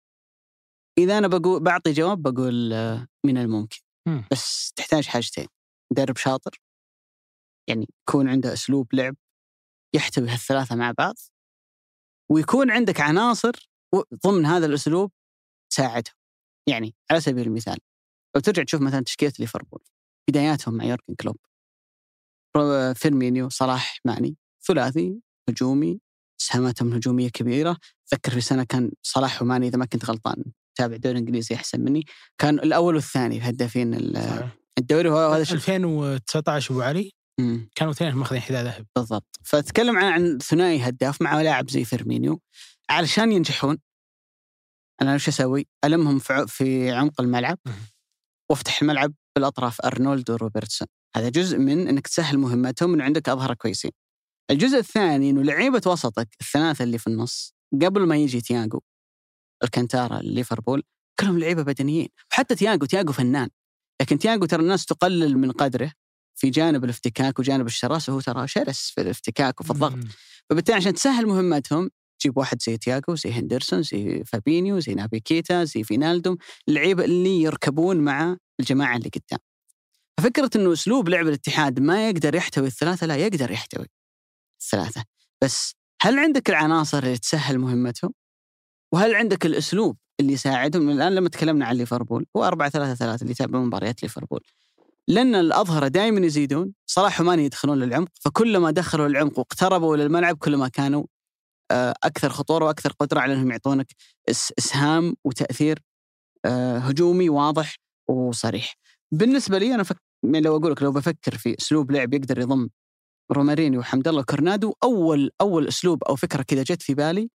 إذا أنا بعطي جواب بقول من الممكن، بس تحتاج حاجتين: مدرب شاطر يعني يكون عنده أسلوب لعب يحتوي هالثلاثة مع بعض، ويكون عندك عناصر ضمن هذا الأسلوب تساعدهم. يعني على سبيل المثال لو ترجع تشوف مثلا تشكيلة ليفربول بداياتهم مع يورجن كلوب، فيرمينيو، صلاح، ماني، ثلاثي هجومي، سهاماتهم الهجومية كبيرة. أذكر في سنة كان صلاح وماني إذا ما كنت غلطان، تابع دوري إنجليزي أحسن مني، كان الأول والثاني هدافين الدوري. وهذا 2019 أبو علي كانوا اثنين ماخذين حذاء ذهب بالضبط. فتكلم عن ثنائي هداف مع لاعب زي فيرمينيو. علشان ينجحون أنا وش أسوي؟ ألمهم في عمق الملعب وافتح الملعب بالأطراف، أرنولد وروبرتسون. هذا جزء من أنك تسهل مهمتهم من عندك أظهر كويسين. الجزء الثاني أنه لعيبة وسطك الثلاثة اللي في النص قبل ما يجي تياغو الكانتارا ليفربول كلهم لعيبة بدنيين. وحتى تياغو فنان، لكن تياغو ترى الناس تقلل من قدره في جانب الافتكاك وجانب الشراسة، وهو ترى شرس في الافتكاك وفي الضغط. فبالتالي عشان تسهل مهمتهم تجيب واحد زي تياغو، زي هندرسون، زي فابينيو، زي نابي كيتا، زي فينالدوم، اللعيبة اللي يركبون مع الجماعة اللي قدام. ففكرة أنه أسلوب لعب الاتحاد ما يقدر يحتوي الثلاثة، لا يقدر يحتوي الثلاثة، بس هل عندك العناصر اللي تسهل مهمتهم؟ وهل عندك الأسلوب اللي يساعدهم؟ الآن لما تكلمنا عن ليفربول هو 4-3-3 اللي يتابعون مباريات ليفربول، لأن الأظهرة دائما يزيدون، صلاح وماني يدخلون للعمق، فكلما دخلوا العمق واقتربوا للملعب كلما كانوا أكثر خطورة وأكثر قدرة على أنهم يعطونك إسهام وتأثير هجومي واضح وصريح. بالنسبة لي أنا لو أقولك لو بفكر في أسلوب لعب يقدر يضم روماريني وحمد الله كورنادو، أول أسلوب أو فكرة كذا جت في بالي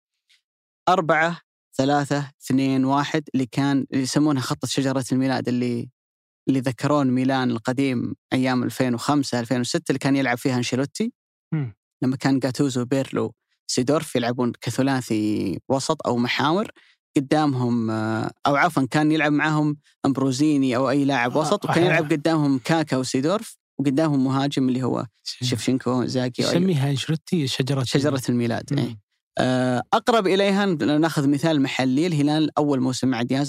4-3-2-1 اللي كان يسمونها خطة شجرة الميلاد، اللي ذكرون ميلان القديم أيام 2005-2006 اللي كان يلعب فيها أنشيلوتي لما كان جاتوزو بيرلو سيدورف يلعبون كثلاثي وسط أو محاور قدامهم، أو عفوا كان يلعب معهم أمبروزيني أو أي لاعب وسط، وكان يلعب قدامهم كاكا وسيدورف، وقدامهم مهاجم اللي هو شيفشينكو زاكي. يسميها أنشيلوتي شجرة الميلاد. أقرب إليها نأخذ مثال محلي، الهلال أول موسم مع دياز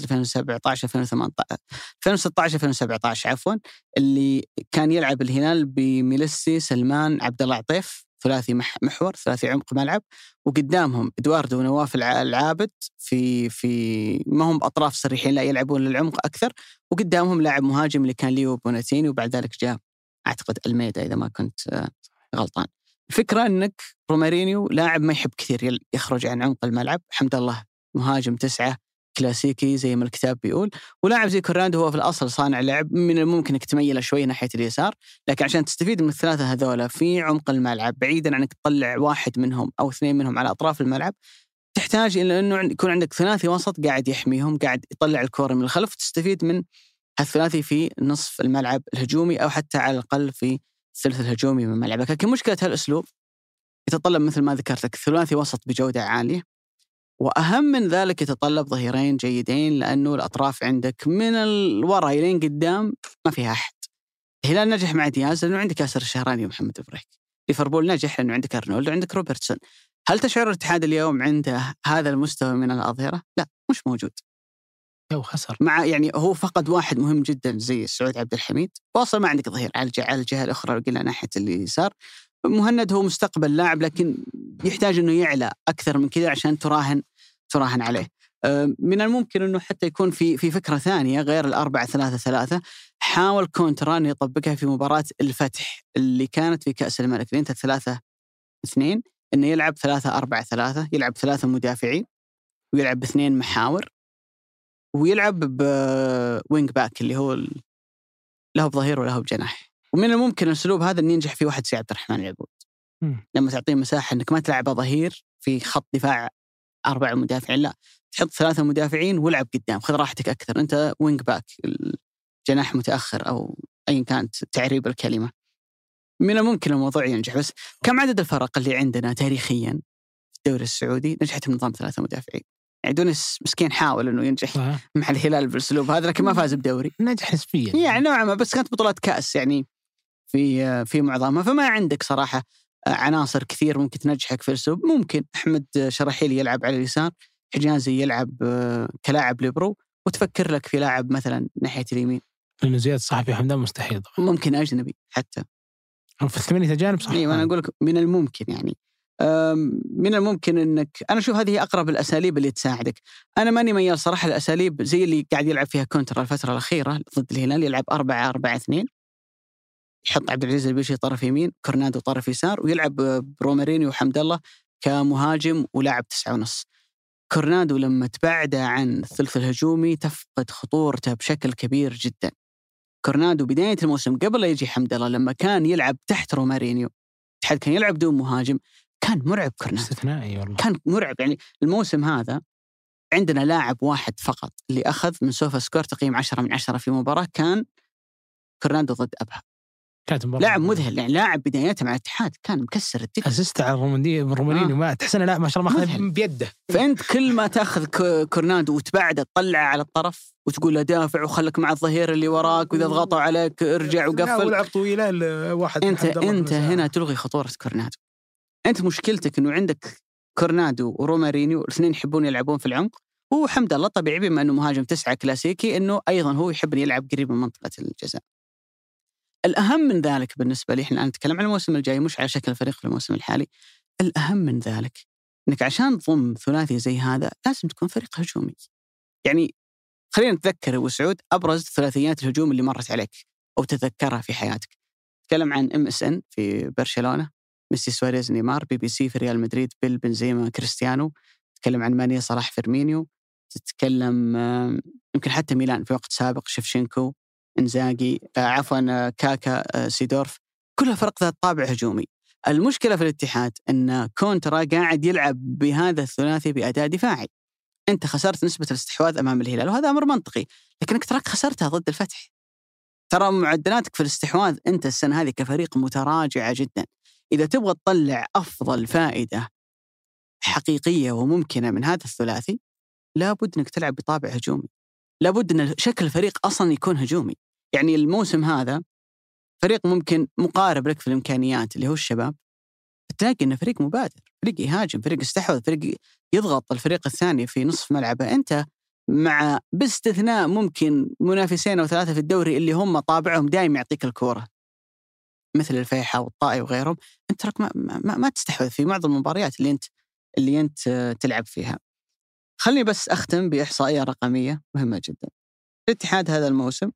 2016 عفوا، اللي كان يلعب الهلال بميلسي، سلمان، عبد الله عطيف، ثلاثي محور، ثلاثي عمق ملعب، وقدامهم إدواردو ونواف العابد في ما هم أطراف صريحين، لا يلعبون للعمق أكثر، وقدامهم لاعب مهاجم اللي كان ليو بوناتيني، وبعد ذلك جاء أعتقد الميدا إذا ما كنت غلطان. الفكرة أنك رومارينيو لاعب ما يحب كثير يخرج عن عمق الملعب، حمد الله مهاجم 9 كلاسيكي زي ما الكتاب بيقول، ولاعب زي كورنادو هو في الأصل صانع لعب، من الممكن أنك تميله شوي ناحية اليسار، لكن عشان تستفيد من الثلاثة هذولا في عمق الملعب بعيدا عن أنك تطلع واحد منهم أو اثنين منهم على أطراف الملعب، تحتاج إلى أنه يكون عندك ثلاثي وسط قاعد يحميهم، قاعد يطلع الكرة من الخلف، وتستفيد من هالثلاثي في نصف الملعب الهجومي أو حتى على الأقل في الثلث الهجومي من ملعبك. لكن مشكلة هالأسلوب يتطلب مثل ما ذكرت لك ثلاثي وسط بجودة عالية، وأهم من ذلك يتطلب ظهيرين جيدين، لأنه الأطراف عندك من الوراء إلين قدام ما فيها أحد. الهلال نجح مع دياز لأنه عندك ياسر الشهراني ومحمد بريك، ليفربول نجح لأنه عندك أرنولد وعندك روبرتسون. هل تشعر الاتحاد اليوم عنده هذا المستوى من الأظهرة؟ لا، مش موجود. خسر مع يعني هو فقد واحد مهم جدا زي سعود عبد الحميد، واصل ما عندك ظهير على الجهة الأخرى قلنا ناحية اليسار. مهند هو مستقبل لاعب لكن يحتاج أنه يعلى أكثر من كذا عشان تراهن عليه. من الممكن أنه حتى يكون في فكرة ثانية غير 4-3-3. حاول كونترا أن يطبقها في مباراة الفتح اللي كانت في كأس الملك، اللي انت 3-2، أنه يلعب 3-4-3، يلعب 3 مدافعين ويلعب ب2 محاور ويلعب بوينج باك اللي هو له بظهير وله بجناح. ومن الممكن الأسلوب هذا أن ينجح في واحد زي عبد الرحمن العبود، لما تعطيه مساحة أنك ما تلعب ظهير في خط دفاع 4 مدافعين، لا تحط 3 مدافعين والعب قدام، خذ راحتك أكثر، أنت وينج باك، الجناح متأخر أو أي كانت تعريب الكلمة. من الممكن الموضوع ينجح. بس كم عدد الفرق اللي عندنا تاريخيا في الدوري السعودي نجحت بنظام 3 مدافعين؟ يعني دونيس مسكين حاول أنه ينجح مع الهلال بالأسلوب هذا، لكن ما فاز بدوري، نجح نسبيا يعني نوعا ما، بس كانت بطولات كأس يعني في معظمها. فما عندك صراحة عناصر كثير ممكن تنجحك في الأسلوب. ممكن أحمد شرحيلي يلعب على اليسار، حجازي يلعب كلاعب ليبرو، وتفكر لك في لاعب مثلا ناحية اليمين، لأنه زياد صحفي حمدان مستحيل طبعا. ممكن أجنبي حتى في 8 أجانب صح. أنا أقول لك من الممكن يعني من الممكن أنك أنا أشوف هذه أقرب الأساليب اللي تساعدك. أنا ماني ميال صراحة الأساليب زي اللي قاعد يلعب فيها كونتر الفترة الأخيرة ضد الهلال، يلعب 4-4-2، يحط عبد العزيز البيشي طرف يمين، كورنادو طرف يسار، ويلعب برومارينيو وحمد الله كمهاجم ولاعب 9.5. كورنادو لما تبعده عن الثلث الهجومي تفقد خطورته بشكل كبير جدا. كورنادو بداية الموسم قبل لا يجي حمد الله لما كان يلعب تحت رومارينيو، كان يلعب دون مهاجم، كان مرعب كورنادو، استثنائي والله، كان مرعب. يعني الموسم هذا عندنا لاعب واحد فقط اللي أخذ من سوفا سكور تقييم 10/10 في مباراة، كان كورنادو ضد أبها. لاعب مذهل، يعني لاعب بدايته مع الاتحاد كان مكسر الدنيا، أسست على الرومانيني ما تحسن، لا ما شاء الله ماخذ بيده. فأنت كل ما تأخذ كورنادو وتبعده تطلعه على الطرف وتقول له دافع وخلك مع الظهير اللي وراك، وإذا ضغطوا عليك ارجع وقفل، ولعب طويلة الواحد. أنت هنا تلغي خطورة كورنادو. أنت مشكلتك إنه عندك كورنادو ورومارينيو الاثنين يحبون يلعبون في العمق، وحمد الله طبيعي بما أنه مهاجم 9 كلاسيكي أنه أيضا هو يحب يلعب قريب من منطقة الجزاء. الأهم من ذلك بالنسبة لي، إحنا الآن نتكلم عن الموسم الجاي مش على شكل الفريق في الموسم الحالي، الأهم من ذلك إنك عشان تضم ثلاثي زي هذا لازم تكون فريق هجومي. يعني خلينا نتذكر أبو سعود أبرز ثلاثيات الهجوم اللي مرت عليك أو تذكرها في حياتك. تتكلم عن MSN في برشلونة، ميسي سواريز نيمار، BBC في ريال مدريد، بيل بنزيما كريستيانو، تتكلم عن ماني صلاح فيرمينيو، تتكلم يمكن حتى ميلان في وقت سابق شيفشينكو إنزاغي، كاكا، سيدورف، كلها فرق ذات طابع هجومي. المشكلة في الاتحاد أن كونترا قاعد يلعب بهذا الثلاثي بأداء دفاعي. أنت خسرت نسبة الاستحواذ أمام الهلال وهذا أمر منطقي، لكنك تراك خسرتها ضد الفتح. ترى معدلاتك في الاستحواذ أنت السنة هذه كفريق متراجعة جدا. إذا تبغى تطلع أفضل فائدة حقيقية وممكنة من هذا الثلاثي لابد أنك تلعب بطابع هجومي، لابد أن شكل الفريق أصلا يكون هجومي. يعني الموسم هذا فريق ممكن مقارب لك في الإمكانيات اللي هو الشباب، تلاقي أنه فريق مبادر، فريق يهاجم، فريق يستحوذ، فريق يضغط الفريق الثاني في نصف ملعبه. أنت مع باستثناء ممكن منافسين أو 3 في الدوري اللي هم طابعهم دائما يعطيك الكورة مثل الفيحاء والطائي وغيرهم، أنت ما تستحوذ في معظم المباريات اللي أنت تلعب فيها. خلني بس أختم بإحصائية رقمية مهمة جدا. الاتحاد هذا الموسم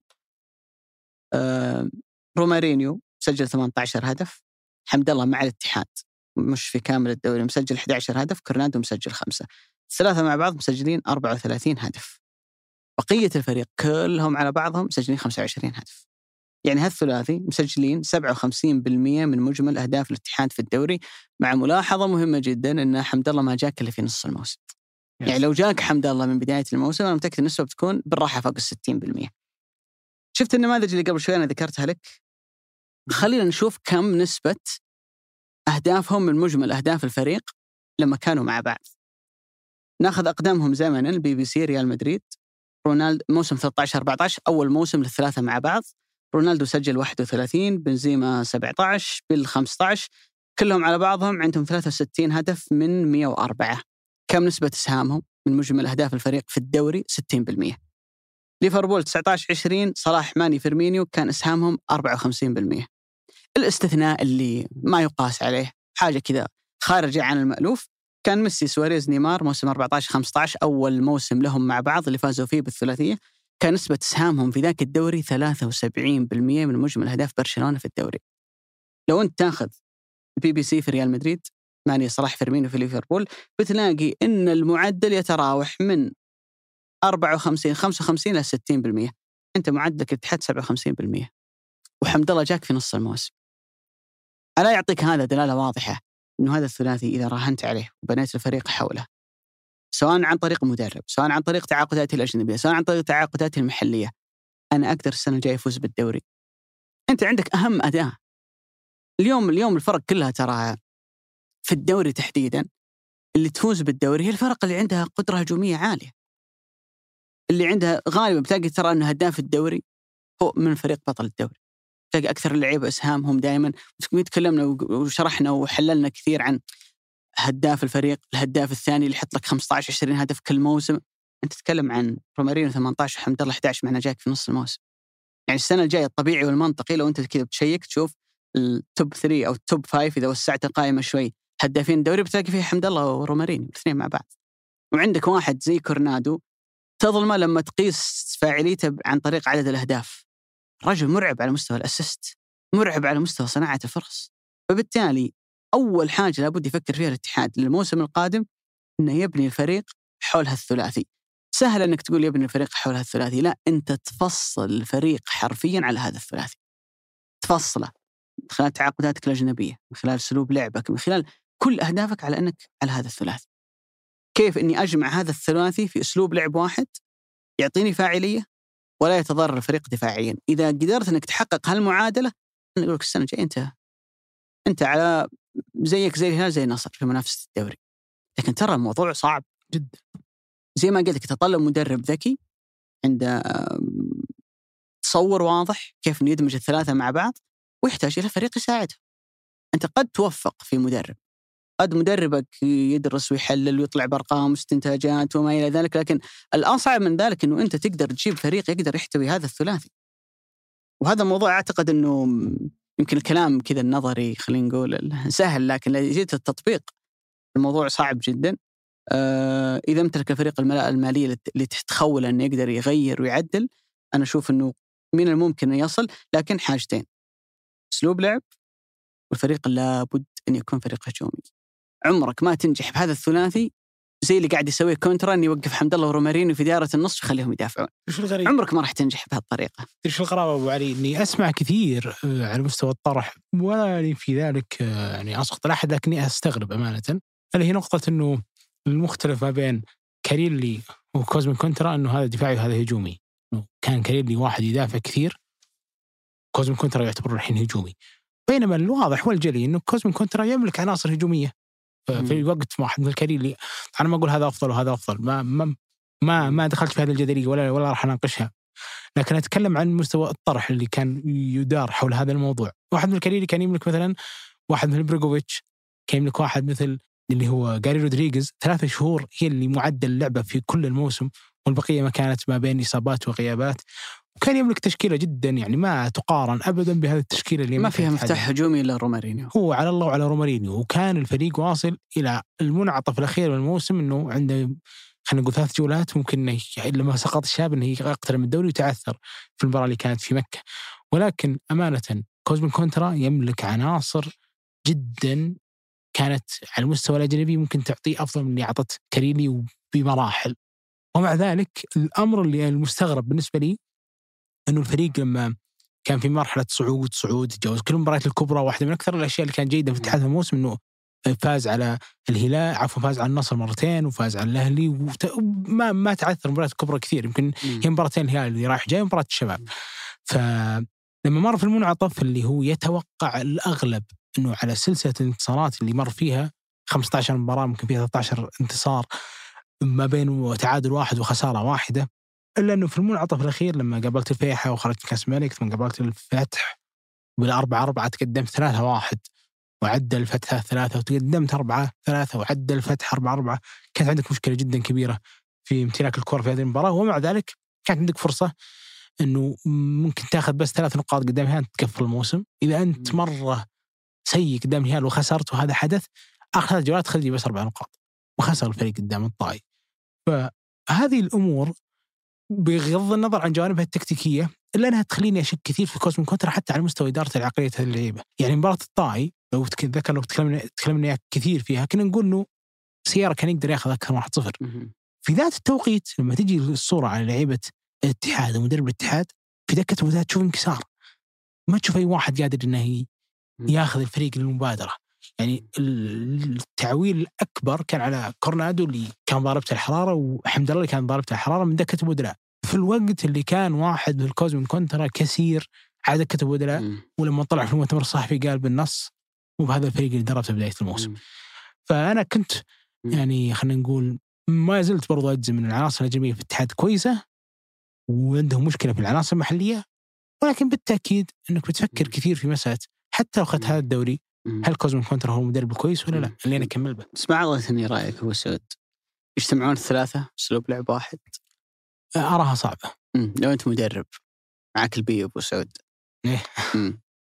رومارينيو سجل 18 هدف، حمد الله مع الاتحاد مش في كامل الدوري مسجل 11 هدف، كورنادو مسجل 5، الثلاثة مع بعض مسجلين 34 هدف. بقية الفريق كلهم على بعضهم مسجلين 25 هدف. يعني هالثلاثي مسجلين 57% من مجمل أهداف الاتحاد في الدوري، مع ملاحظة مهمة جدا أن حمد الله ما جاك إلا في نص الموسم. يعني لو جاك حمد الله من بداية الموسم أنا متأكد النسبة بتكون بالراحة فوق 60%. شفت النماذج اللي قبل شوي أنا ذكرتها لك؟ خلينا نشوف كم نسبة أهدافهم من مجمل أهداف الفريق لما كانوا مع بعض. ناخذ أقدامهم زمنا، BBC ريال مدريد، رونالدو موسم 13-14 أول موسم للثلاثة مع بعض، رونالدو سجل 31، بنزيما 17، بيل 15، كلهم على بعضهم عندهم 63 هدف من 104. كم نسبة إسهامهم من مجمل أهداف الفريق في الدوري؟ 60%. ليفربول 19-20 صلاح ماني فيرمينيو كان إسهامهم 54%. الاستثناء اللي ما يقاس عليه حاجة كذا خارجة عن المألوف كان ميسي سواريز نيمار موسم 14-15 أول موسم لهم مع بعض اللي فازوا فيه بالثلاثية، كان نسبة إسهامهم في ذاك الدوري 73% من مجمل أهداف برشلونة في الدوري. لو أنت تأخذ BBC في ريال مدريد، ماني صلاح فيرمينيو في ليفربول، بتلاقي إن المعدل يتراوح من 54-55 إلى 60%. أنت معدلك الاتحاد 57%، وحمد الله جاك في نص الموسم. ألا يعطيك هذا دلالة واضحة إنه هذا الثلاثي إذا راهنت عليه وبنيت الفريق حوله، سواء عن طريق مدرب، سواء عن طريق تعاقداته الأجنبية، سواء عن طريق تعاقداته المحلية، أنا أقدر السنة الجاية يفوز بالدوري. أنت عندك أهم أداة اليوم الفرق كلها ترى في الدوري تحديدا اللي تفوز بالدوري هي الفرق اللي عندها قدرة هجومية عالية، اللي عندها غالبا بتلاقي ترى أنه هداف الدوري هو من فريق بطل الدوري. تلاقي أكثر اللعيبة إسهامهم دائما. تكلمنا وشرحنا وحللنا كثير عن هداف الفريق، الهداف الثاني اللي يحط لك 15-20 هدف كل موسم. أنت تتكلم عن رومارينيو 18 وحمد الله 11 معنا جاك في نص الموسم. يعني السنة الجاية الطبيعي والمنطقي لو أنت كذا بتشيك تشوف التوب 3 أو التوب 5 إذا وسعت القائمة شوي هدافين الدوري بتلاقي فيه حمد الله ورومارينيو الاثنين مع بعض. وعندك واحد زي كورنادو تظلمه لما تقيس فاعليته عن طريق عدد الأهداف. رجل مرعب على مستوى الأسيست، مرعب على مستوى صناعة الفرص. فبالتالي أول حاجة لابد يفكر فيها الاتحاد للموسم القادم إنه يبني الفريق حول هالثلاثي. سهل أنك تقول يبني الفريق حول هالثلاثي، لا، أنت تفصل الفريق حرفيا على هذا الثلاثي، تفصله من خلال تعاقداتك الأجنبية، من خلال أسلوب لعبك، من خلال كل أهدافك على أنك على هذا الثلاثي. كيف أني أجمع هذا الثلاثي في أسلوب لعب واحد يعطيني فاعلية ولا يتضرر الفريق دفاعيا؟ إذا قدرت أنك تحقق هالمعادلة نقول لك السنة الجاية أنت على زيك زي الهلال زي النصر في منافسة الدوري. لكن ترى الموضوع صعب جدا، زي ما قلت لك يتطلب مدرب ذكي عنده تصور واضح كيف إنه يدمج الثلاثة مع بعض، ويحتاج إلى فريق يساعده. أنت قد توفق في مدرب، قد مدربك يدرس ويحلل ويطلع بأرقام واستنتاجات وما إلى ذلك، لكن الأصعب من ذلك إنه أنت تقدر تجيب فريق يقدر يحتوي هذا الثلاثي. وهذا موضوع أعتقد إنه يمكن الكلام كذا النظري خلينا نقول سهل، لكن إذا جيت التطبيق الموضوع صعب جدا. إذا امتلك الفريق الملاءة المالية اللي تتخول أنه يقدر يغير ويعدل، أنا أشوف أنه من الممكن أن يصل، لكن حاجتين: أسلوب لعب، والفريق لابد أن يكون فريق هجومي. عمرك ما تنجح بهذا الثلاثي زي اللي قاعد يسويه كونترا، أن يوقف حمد الله ورومارينيو في دائرة النص ويخليهم يدافعون. عمرك ما راح تنجح بهالطريقة. إيش الغرابة أبو علي؟ إني أسمع كثير على مستوى الطرح ولا في ذلك يعني أسقط الأحد، لكني أستغرب أمانة. اللي هي نقطة إنه المختلف ما بين كاريلي وكوزمين كونترا أنه هذا دفاعي وهذا هجومي. كان كاريلي واحد يدافع كثير، كوزمين كونترا يعتبر الحين هجومي. بينما الواضح والجلي أنه كوزمين كونترا يملك عناصر هجومية في وقت واحد مثل كاريلي. أنا ما أقول هذا أفضل وهذا أفضل، ما دخلت في هذه الجدلية ولا راح أناقشها، لكن أتكلم عن مستوى الطرح اللي كان يدار حول هذا الموضوع. واحد مثل كاريلي كان يملك مثلا واحد مثل بريغوفيتش، كان يملك واحد مثل اللي هو غاري رودريغيز 3 شهور هي اللي معدل اللعبة في كل الموسم، والبقية ما كانت ما بين إصابات وغيابات. وكان يملك تشكيلة جدا يعني ما تقارن أبدا بهذه التشكيلة اللي ما فيها مفتاح هجومي إلا رومارينيو. هو على الله وعلى رومارينيو. وكان الفريق واصل إلى المنعطف الأخير من الموسم أنه عنده خلينا نقول 3 جولات ممكن لما سقط الشاب أنه يقترب من الدوري وتعثر في المباراة اللي كانت في مكة. ولكن أمانة كوزمين كونترا يملك عناصر جدا كانت على المستوى الأجنبي ممكن تعطيه أفضل من اللي أعطت كاريلي بمراحل. ومع ذلك الأمر اللي المستغرب بالنسبة لي أنه الفريق لما كان في مرحلة صعود تجاوز كل المباريات الكبرى. واحدة من أكثر الأشياء اللي كان جيدة في اتحاد الموسم أنه فاز على الهلال، فاز على النصر مرتين، وفاز على الأهلي، ما تعثر المباريات الكبرى كثير. يمكن هي مباراتين الهلال اللي رايح جاي ومباراة الشباب. فلما مر في المنعطف اللي هو يتوقع الأغلب أنه على سلسلة الانتصارات اللي مر فيها 15 مباراة ممكن فيها 13 انتصار ما بين تعادل 1 وخسارة 1، إلا أنه في المنعطف الأخير لما قابلت الفيحة وخرجت كاس الملك، ثم قابلت الفتح بال4-4 تقدمت 3-1 وعدل الفتح 3 وتقدمت 4-3 وعدل الفتح 4-4. كانت عندك مشكلة جدا كبيرة في امتلاك الكرة في هذه المباراة، ومع ذلك كانت عندك فرصة أنه ممكن تأخذ بس 3 نقاط قدام الهلال تقفل الموسم. إذا أنت مرة سيء قدام الهلال وخسرت، وهذا حدث، آخر 3 جولات خذي بس 4 نقاط وخسر الفريق قدام الطائي. فهذه الأمور بغض النظر عن جوانبها التكتيكية إلا أنها تخليني أشك كثير في كوزمين كونترا حتى على مستوى إدارة العقلية هذه اللعيبة. يعني مباراة الطائي لو تذكر لو تكلمنا كثير فيها كنا نقول إنه سيارة كان يقدر يأخذ أكثر 1-0 في ذات التوقيت. لما تجي الصورة على لعيبة الاتحاد ومدرب الاتحاد في دكة المباراة تشوف انكسار، ما تشوف أي واحد قادر إنه يأخذ الفريق للمبادرة. يعني التعويل الأكبر كان على كورنادو اللي كان ضاربته الحرارة، وحمد الله اللي كان ضاربته الحرارة من دكة البدلاء في الوقت اللي كان واحد من كوزمين كونترا كثير على دكة البدلاء. ولما طلع في المؤتمر الصحفي قال بالنص وبهذا الفريق اللي دربته بداية الموسم. فأنا كنت يعني خلينا نقول ما زلت برضو أجزم من العناصر الأجنبية في الاتحاد كويسة وعندهم مشكلة في العناصر المحلية، ولكن بالتأكيد أنك بتفكر كثير في مسألة حتى لو أخذت هذا الدوري هل كوزمين كونترا هو مدرب كويس ولا لا اللي أنا أكمل به. اسمع الله رأيك أبو سعود، يجتمعون الثلاثة أسلوب لعب واحد؟ أراها صعبة. لو أنت مدرب معك البي أبو سعود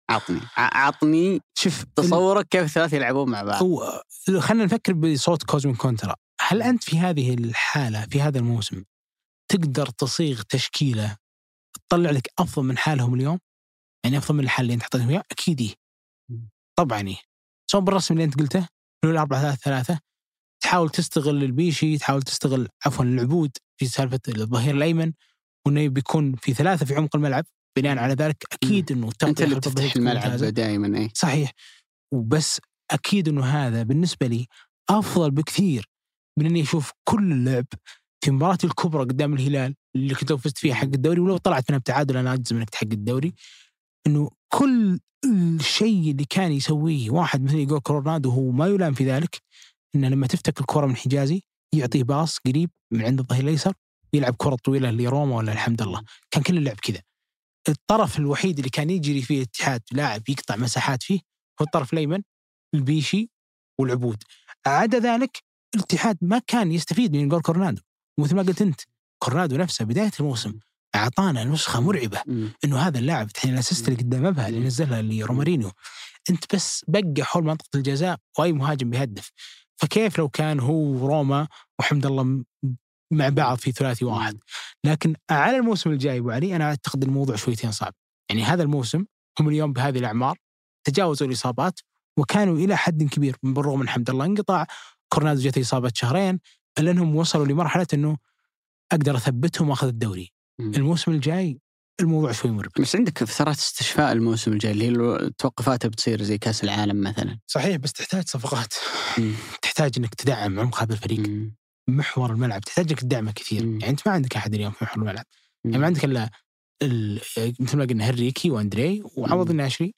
عطني شوف تصورك كيف الثلاثة يلعبون مع بعض. خلينا نفكر بصوت كوزمين كونترا. هل أنت في هذه الحالة في هذا الموسم تقدر تصيغ تشكيلة تطلع لك أفضل من حالهم اليوم؟ يعني أفضل من الحال اللي أنت حطيتهم إياه؟ أكيد إيه. طبعا إيه. سواء بالرسم اللي أنت قلته اللي 4-3-3 تحاول تستغل البيشي، تحاول تستغل العبود في سالفة الظهير الأيمن، وإنه بيكون في 3 في عمق الملعب. بناء على ذلك أكيد إنه أنت اللي بتفتح الملعب دائما. إيه صحيح. وبس أكيد إنه هذا بالنسبة لي أفضل بكثير من إني أشوف كل اللعب في مباراة الكبرى قدام الهلال اللي كنت فزت فيها حق الدوري، ولو طلعت منها بتعادل أنا أجزم إنك تحقق الدوري. إنه كل الشيء اللي كان يسويه واحد مثل إيغور كورنادو هو ما يلام في ذلك، إنه لما تفتك الكرة من حجازي يعطيه باص قريب من عند الظهير الأيسر، يلعب كرة طويلة لروما ولا الحمد الله. كان كل اللعب كذا. الطرف الوحيد اللي كان يجري فيه الاتحاد لاعب يقطع مساحات فيه هو الطرف الأيمن البيشي والعبود. عدا ذلك الاتحاد ما كان يستفيد من إيغور كورنادو. ومثل ما قلت أنت كورنادو نفسه بداية الموسم أعطانا نسخة مرعبة إنه هذا اللاعب تحين الأسيست اللي قدام أبها اللي نزلها لرومارينيو، أنت بس بقى حول منطقة الجزاء وأي مهاجم بيهدف. فكيف لو كان هو روما وحمد الله مع بعض في 3-1؟ لكن على الموسم الجاي أبو علي أنا أعتقد الموضوع شويتين صعب. يعني هذا الموسم هم اليوم بهذه الأعمار تجاوزوا الإصابات وكانوا إلى حد كبير بالرغم من حمد الله انقطاع كورنادو جت إصابة شهرين، إلا أنهم وصلوا لمرحلة أنه أقدر أثبتهم وأخذ الدوري. الموسم الجاي الموضوع شوي مربك. بس عندك فترات استشفاء الموسم الجاي اللي هي التوقفات بتصير زي كأس العالم مثلا. صحيح، بس تحتاج صفقات. تحتاج إنك تدعم عمق هذا الفريق. محور الملعب تحتاج إنك تدعمه كثير. يعني أنت ما عندك أحد اليوم في محور الملعب. يعني ما عندك إلا مثل ما قلنا هنريكي وأندري وعوض الناشري.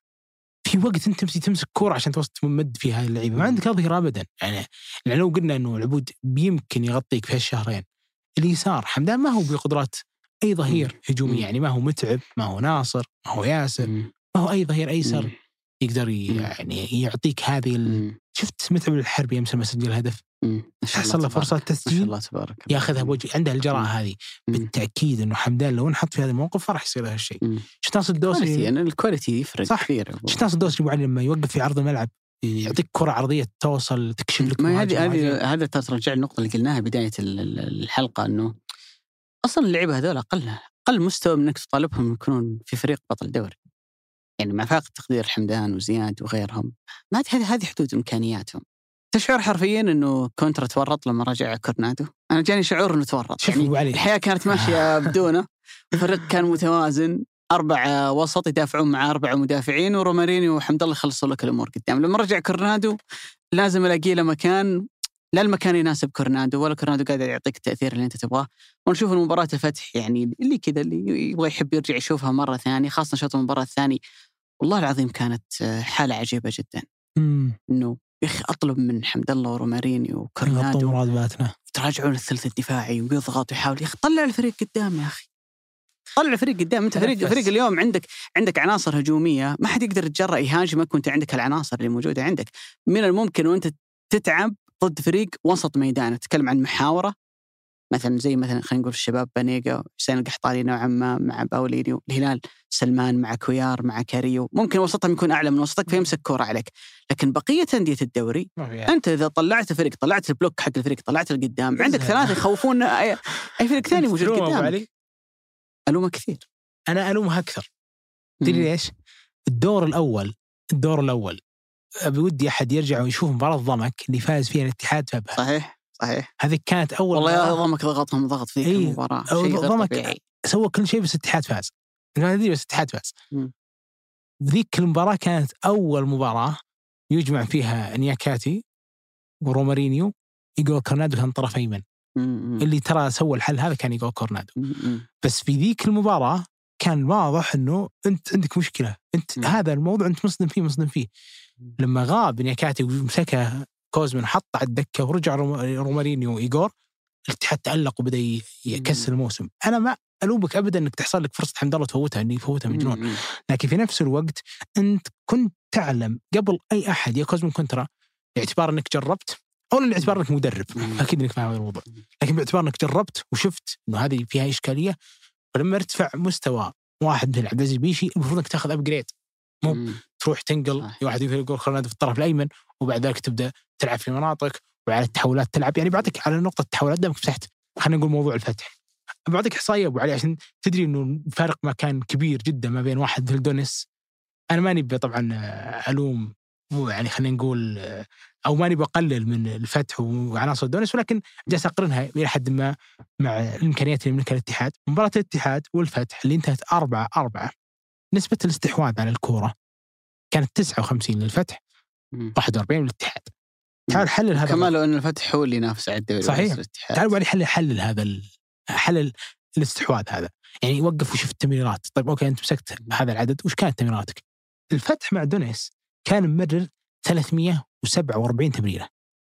في وقت أنت تمسك كورة عشان توصل تمد في هذه اللعيبة ما عندك أظهر أبدا. يعني لو قلنا إنه العبود بيمكن يغطيك في هالشهرين، اليسار حمدان ما هو بقدرات أي ظهير هجومي. يعني ما هو متعب، ما هو ناصر، ما هو ياسر، ما هو أي ظهير أيسر يقدر يعني يعطيك هذه شفت متعب الحربي يمس مسجل هدف تحصل له فرصة تسجيل ياخذها بوجه، عنده الجرأة هذه. بالتأكيد إنه حمدان لو نحط في هذا الموقف راح يصير هالشيء. شفت ناصر الدوسري يعني الكواليتي يفرق كثير. شفت ناصر الدوسري أبو علي لما يوقف في عرض الملعب يعطيك كرة عرضية توصل تكشف لك. ما هذا ترجع النقطة اللي قلناها بداية الحلقة إنه أصلاً اللعيبة هذول أقل مستوى من إنك تطالبهم يكونون في فريق بطل دوري. يعني مع فاق تقدير حمدان وزياد وغيرهم، ما هذه حدود إمكانياتهم. تشعر حرفياً إنه كونترا تورط لما رجع كورنادو. أنا جاني شعور إنه تورط. يعني الحياة كانت ماشية بدونه، الفريق كان متوازن، 4 وسط يدافعون مع 4 مدافعين، ورومارينيو وحمد الله يخلصوا لك الأمور قدام. لما رجع كورنادو لازم ألاقي له مكان، لا المكان يناسب كورنادو ولا كورنادو قاعد يعطيك التأثير اللي أنت تبغاه. ونشوف المباراة الفتح يعني اللي كذا اللي يبغى يحب يرجع يشوفها مرة ثانية، خاصة شوط المباراة الثاني والله العظيم كانت حالة عجيبة جدا. إنه يا أخي أطلب من حمد الله ورومارينيو وكورنادو تراجعون الثلث الدفاعي ويضغط ويحاول يا أخي طلع الفريق قدام. يا أخي طلع الفريق قدام. أنت فريق اليوم عندك عناصر هجومية ما حد يقدر يتجرأ يهاجمك وأنت عندك العناصر اللي موجودة عندك. من الممكن وأنت تتعب ضد فريق وسط ميدان. تتكلم عن محاورة مثلا زي مثلا خلينا نقول الشباب بانيجا حسين القحطاني نوعا ما مع باولينيو، الهلال سلمان مع كويار مع كاريو، ممكن وسطهم يكون أعلى من وسطك فيمسك كورة عليك. لكن بقية أندية الدوري أنت إذا طلعت فريق، طلعت البلوك حق الفريق، طلعت القدام، عندك 3 يخوفون أي فريق ثاني موجود قدام. ألومه كثير. أنا ألومها أكثر. تدري ليش؟ الدور الأول بودي أحد يرجع ويشوف مباراة ضمك اللي فاز فيها الاتحاد فبها. صحيح. هذه كانت أول والله يا ضمك ضغطهم ضغط فيك المباراة. شيء غير طبيعي. سوى كل شيء بس الاتحاد فاز. ما أدري بس الاتحاد فاز. ذيك المباراة كانت أول مباراة يجمع فيها نياكاتي ورومارينيو. إيغور كورنادو كان طرف أيمن. اللي ترى سوى الحل هذا كان إيغور كورنادو. بس في ذيك المباراة كان واضح إنه أنت عندك مشكلة. أنت هذا الموضوع أنت مصدم فيه. لما غاب نياكاتي ومسكه كوزمن حط على الدكة ورجع رومارينيو وإيغور، الاتحاد تألق وبدأ يكسر الموسم. أنا ما ألومك أبدا أنك تحصل لك فرصة حمد الله تفوتها، إني فوتها مجنون. لكن في نفس الوقت أنت كنت تعلم قبل أي أحد يا كوزمن كونترا، باعتبار أنك جربت أو باعتبار أنك مدرب أكيد أنك فاهم هذا الموضوع، لكن باعتبار أنك جربت وشفت إنه هذه فيها إشكالية. فلما ارتفع مستوى واحد مثل عبد العزيز بيشي المفروض أنك تأخذ أبجريد. مو تروح تنقل واحد يقول كورنادو في الطرف الأيمن وبعد ذلك تبدأ تلعب في مناطق وعلى التحولات تلعب. يعني بعطيك على نقطة التحولات دامك فتحت خلينا نقول موضوع الفتح، بعطيك إحصائية أبو علي عشان تدري إنه الفارق ما كان كبير جدا ما بين واحد في الدونيس. أنا ماني طبعا ألوم، مو يعني خلينا نقول أو ماني بقلل من الفتح وعناصر الدونيس، ولكن جالس أقرنها إلى حد ما مع الإمكانيات اللي يملكها الاتحاد. مباراة الاتحاد والفتح اللي انتهت 4-4 نسبة الاستحواذ على الكورة كانت 59 للفتح 41 للاتحاد. تعال حلل هذا كمان لو أن الفتح هو اللي ينافس على الدوري. صحيح. تعال بعد حلل هذا حلل الاستحواذ هذا، يعني وقف وشوف التمريرات. طيب أوكي أنت مسكت هذا العدد، وش كانت تمريراتك؟ الفتح مع دونيس كان ممرر 347 تمريرة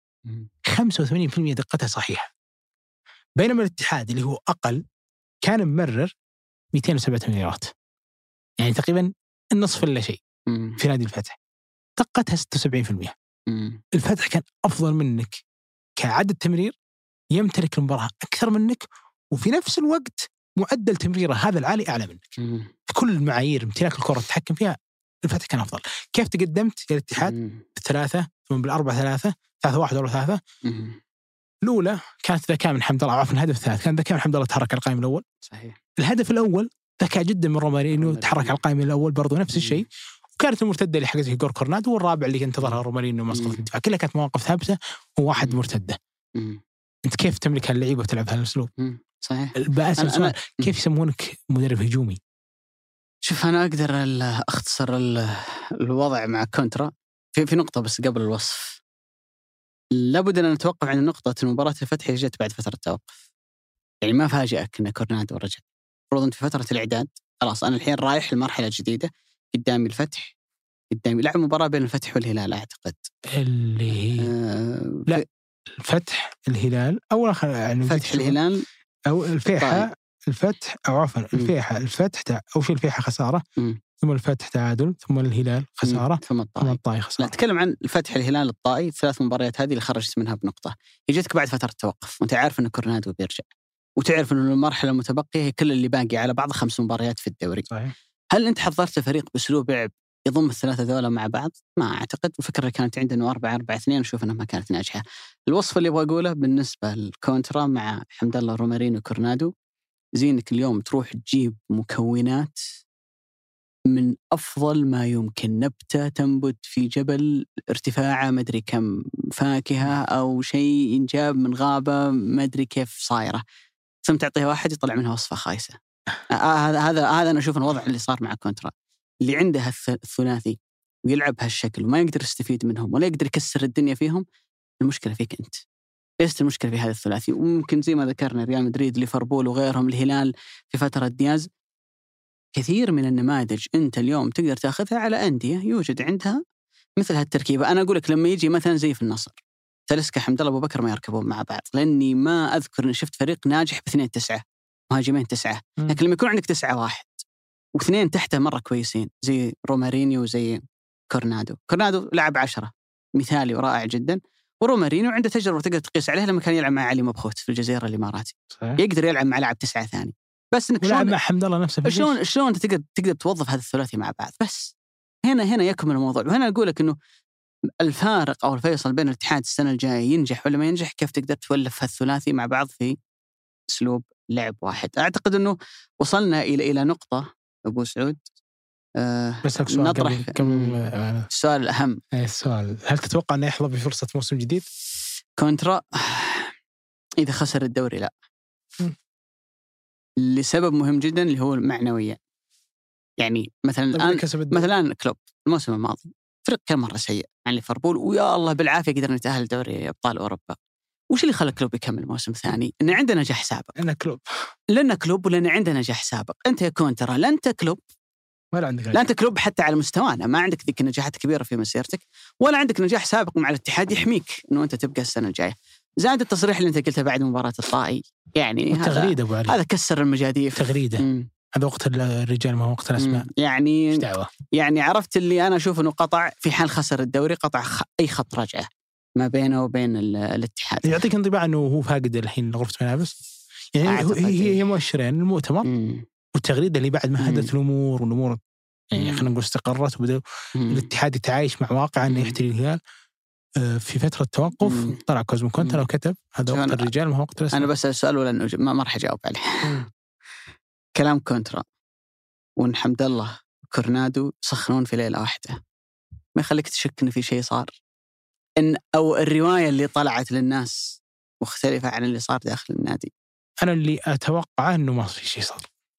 85% دقتها صحيحة، بينما الاتحاد اللي هو أقل كان ممرر 207 تمريرات، يعني تقريبا النصف إلا شيء. في نادي الفتح دقتها 76%. الفتح كان أفضل منك كعدد تمرير، يمتلك المباراة أكثر منك، وفي نفس الوقت معدل تمريره هذا العالي أعلى منك. في كل المعايير امتلاك الكرة التحكم فيها الفتح كان أفضل. كيف تقدمت يا الاتحاد؟ بالثلاثة ثم بالأربعة 3-1 ولا 3. الأولى كانت ذكاء من حمد الله، عفوا الهدف الثالث كان ذكاء من حمد الله تحرك على القائم الأول. صحيح. الهدف الأول ذكاء جدا من رومارينو تحرك على القائم الأول برضو نفس الشيء. وكانت المرتدة اللي حقته جور كورنادو، والرابع اللي انتظرها رومارينو مسقط في الدفاع. كلها كانت مواقف ثابتة وواحد مرتدة. أنت كيف تملك هاللعيبة وتلعب هالأسلوب؟ صحيح. بأسأل سؤال، كيف يسمونك مدرب هجومي؟ شوف أنا أقدر أختصر الوضع مع كونترا في نقطة بس قبل الوصف. لابد أن نتوقف عن نقطة مباراة الفتح جت بعد فترة توقف. يعني ما فاجأك أن كورنادو رجع، المفروض أنت في فترة الإعداد خلاص. أنا الحين رايح لمرحلة جديدة، قدامي الفتح، قدامي لعب مباراة بين الفتح والهلال أعتقد اللي لا الفتح الهلال أول يعني فتح الهلال أو الفيحة الفتح أو عفوا الفيحة الفتح أو شيء الفيحة خسارة ثم الفتح تعادل ثم الهلال خسارة ثم الطائي خسارة. لا أتكلم عن الفتح الهلال الطائي، 3 مباريات هذه اللي خرجت منها بنقطة. يجيتك بعد فترة توقف وأنت عارف أن كورنادو بيرجع، وتعرف أن المرحلة المتبقية هي كل اللي باقي على بعض 5 مباريات في الدوري. صحيح. هل أنت حضرت فريق بأسلوب لعب يضم الثلاثة ذولا مع بعض؟ ما أعتقد. الفكرة اللي كانت عندنا 4-4-2 نشوف أنها ما كانت ناجحة. الوصف اللي أبغى أقوله بالنسبة للكونترا مع حمد الله رومارينو كورنادو، زينك اليوم تروح تجيب مكونات من أفضل ما يمكن. نبتة تنبت في جبل ارتفاعه مدري كم، فاكهة أو شيء ينجاب من غابة مدري كيف صايرة، ثم تعطيها واحد يطلع منها وصفة خايسة. هذا أنا أشوف الوضع اللي صار مع كونترا، اللي عنده الثلاثي ويلعب هالشكل وما يقدر يستفيد منهم ولا يقدر يكسر الدنيا فيهم. المشكلة فيك أنت، ليست المشكلة في هذا الثلاثي. وممكن زي ما ذكرنا ريال مدريد، ليفربول وغيرهم، الهلال في فترة دياز، كثير من النماذج أنت اليوم تقدر تأخذها على أندية يوجد عندها مثل هالتركيبة. أنا أقولك لما يجي مثلا زي في النصر تلسكا حمد الله أبو بكر ما يركبون مع بعض، لأني ما أذكر أن شفت فريق ناجح ب2-9 مهاجمين 9. لكن لما يكون عندك 9-1 و2 تحته مرة كويسين زي رومارينيو وزي كورنادو لعب 10 مثالي ورائع جدا، ورومارينيو عنده تجربة تقدر تقيس عليها لما كان يلعب مع علي مبخوت في الجزيرة الإماراتي. صحيح. يقدر يلعب مع لاعب 9 ثاني، بس انك يلعب مع حمد الله نفسه. شلون انت تقدر توظف هذا الثلاثي مع بعض. بس هنا يكمل الموضوع. وهنا اقول لك انه الفارق او الفيصل بين الاتحاد السنة الجاية ينجح ولا ما ينجح، كيف تقدر تولف هالثلاثي مع بعض في اسلوب لعب واحد. اعتقد انه وصلنا الى نقطة ابو سعود. بس سؤال نطرح السؤال الأهم. السؤال، هل تتوقع أنه يحظى بفرصة موسم جديد؟ كونترا إذا خسر الدوري لا، لسبب مهم جدا اللي هو معنويا. يعني مثلا كلوب الموسم الماضي فريق كان مرة سيء عن ليفربول، ويا الله بالعافية قدرنا نتأهل دوري أبطال أوروبا. وش اللي خلى كلوب يكمل موسم ثاني؟ إن عندنا نجاح سابق. لأن كلوب ولأن عندنا نجاح سابق. أنت يا كونترا لا أنت كلوب ولا عندك لا أنت كلوب حتى على مستوانا، ما عندك ذيك النجاحات الكبيرة في مسيرتك، ولا عندك نجاح سابق مع الاتحاد يحميك إنه أنت تبقى السنة الجاية. زاد التصريح اللي أنت قلته بعد مباراة الطائي، يعني هذا كسر المجاديف. تغريدة. هذا وقت الرجال ما هو وقت الأسماء. يعني عرفت اللي أنا أشوف إنه قطع في حال خسر الدوري، قطع أي خط رجعة ما بينه وبين الاتحاد. يعطيك انطباع إنه هو فاقد الحين غرفة ملابس. يعني هي مؤشرين المؤتمر والتغريدة اللي بعد ما هدت الأمور يعني خلينا نقول استقرت وبدأ الاتحاد يتعايش مع واقع أنه يحتري الهلال. في فترة توقف طلع كوزمو كونترا وكتب هذا وقت الرجال ما هو وقت الأسماء. أنا بس السؤال ولا ما راح أجاوب عليه. كلام كونترا وإن حمد الله كورنادو سخنون في ليلة واحدة ما يخليك تشك إن في شيء صار، إن أو الرواية اللي طلعت للناس مختلفة عن اللي صار داخل النادي. أنا اللي أتوقع إنه ما في شيء صار،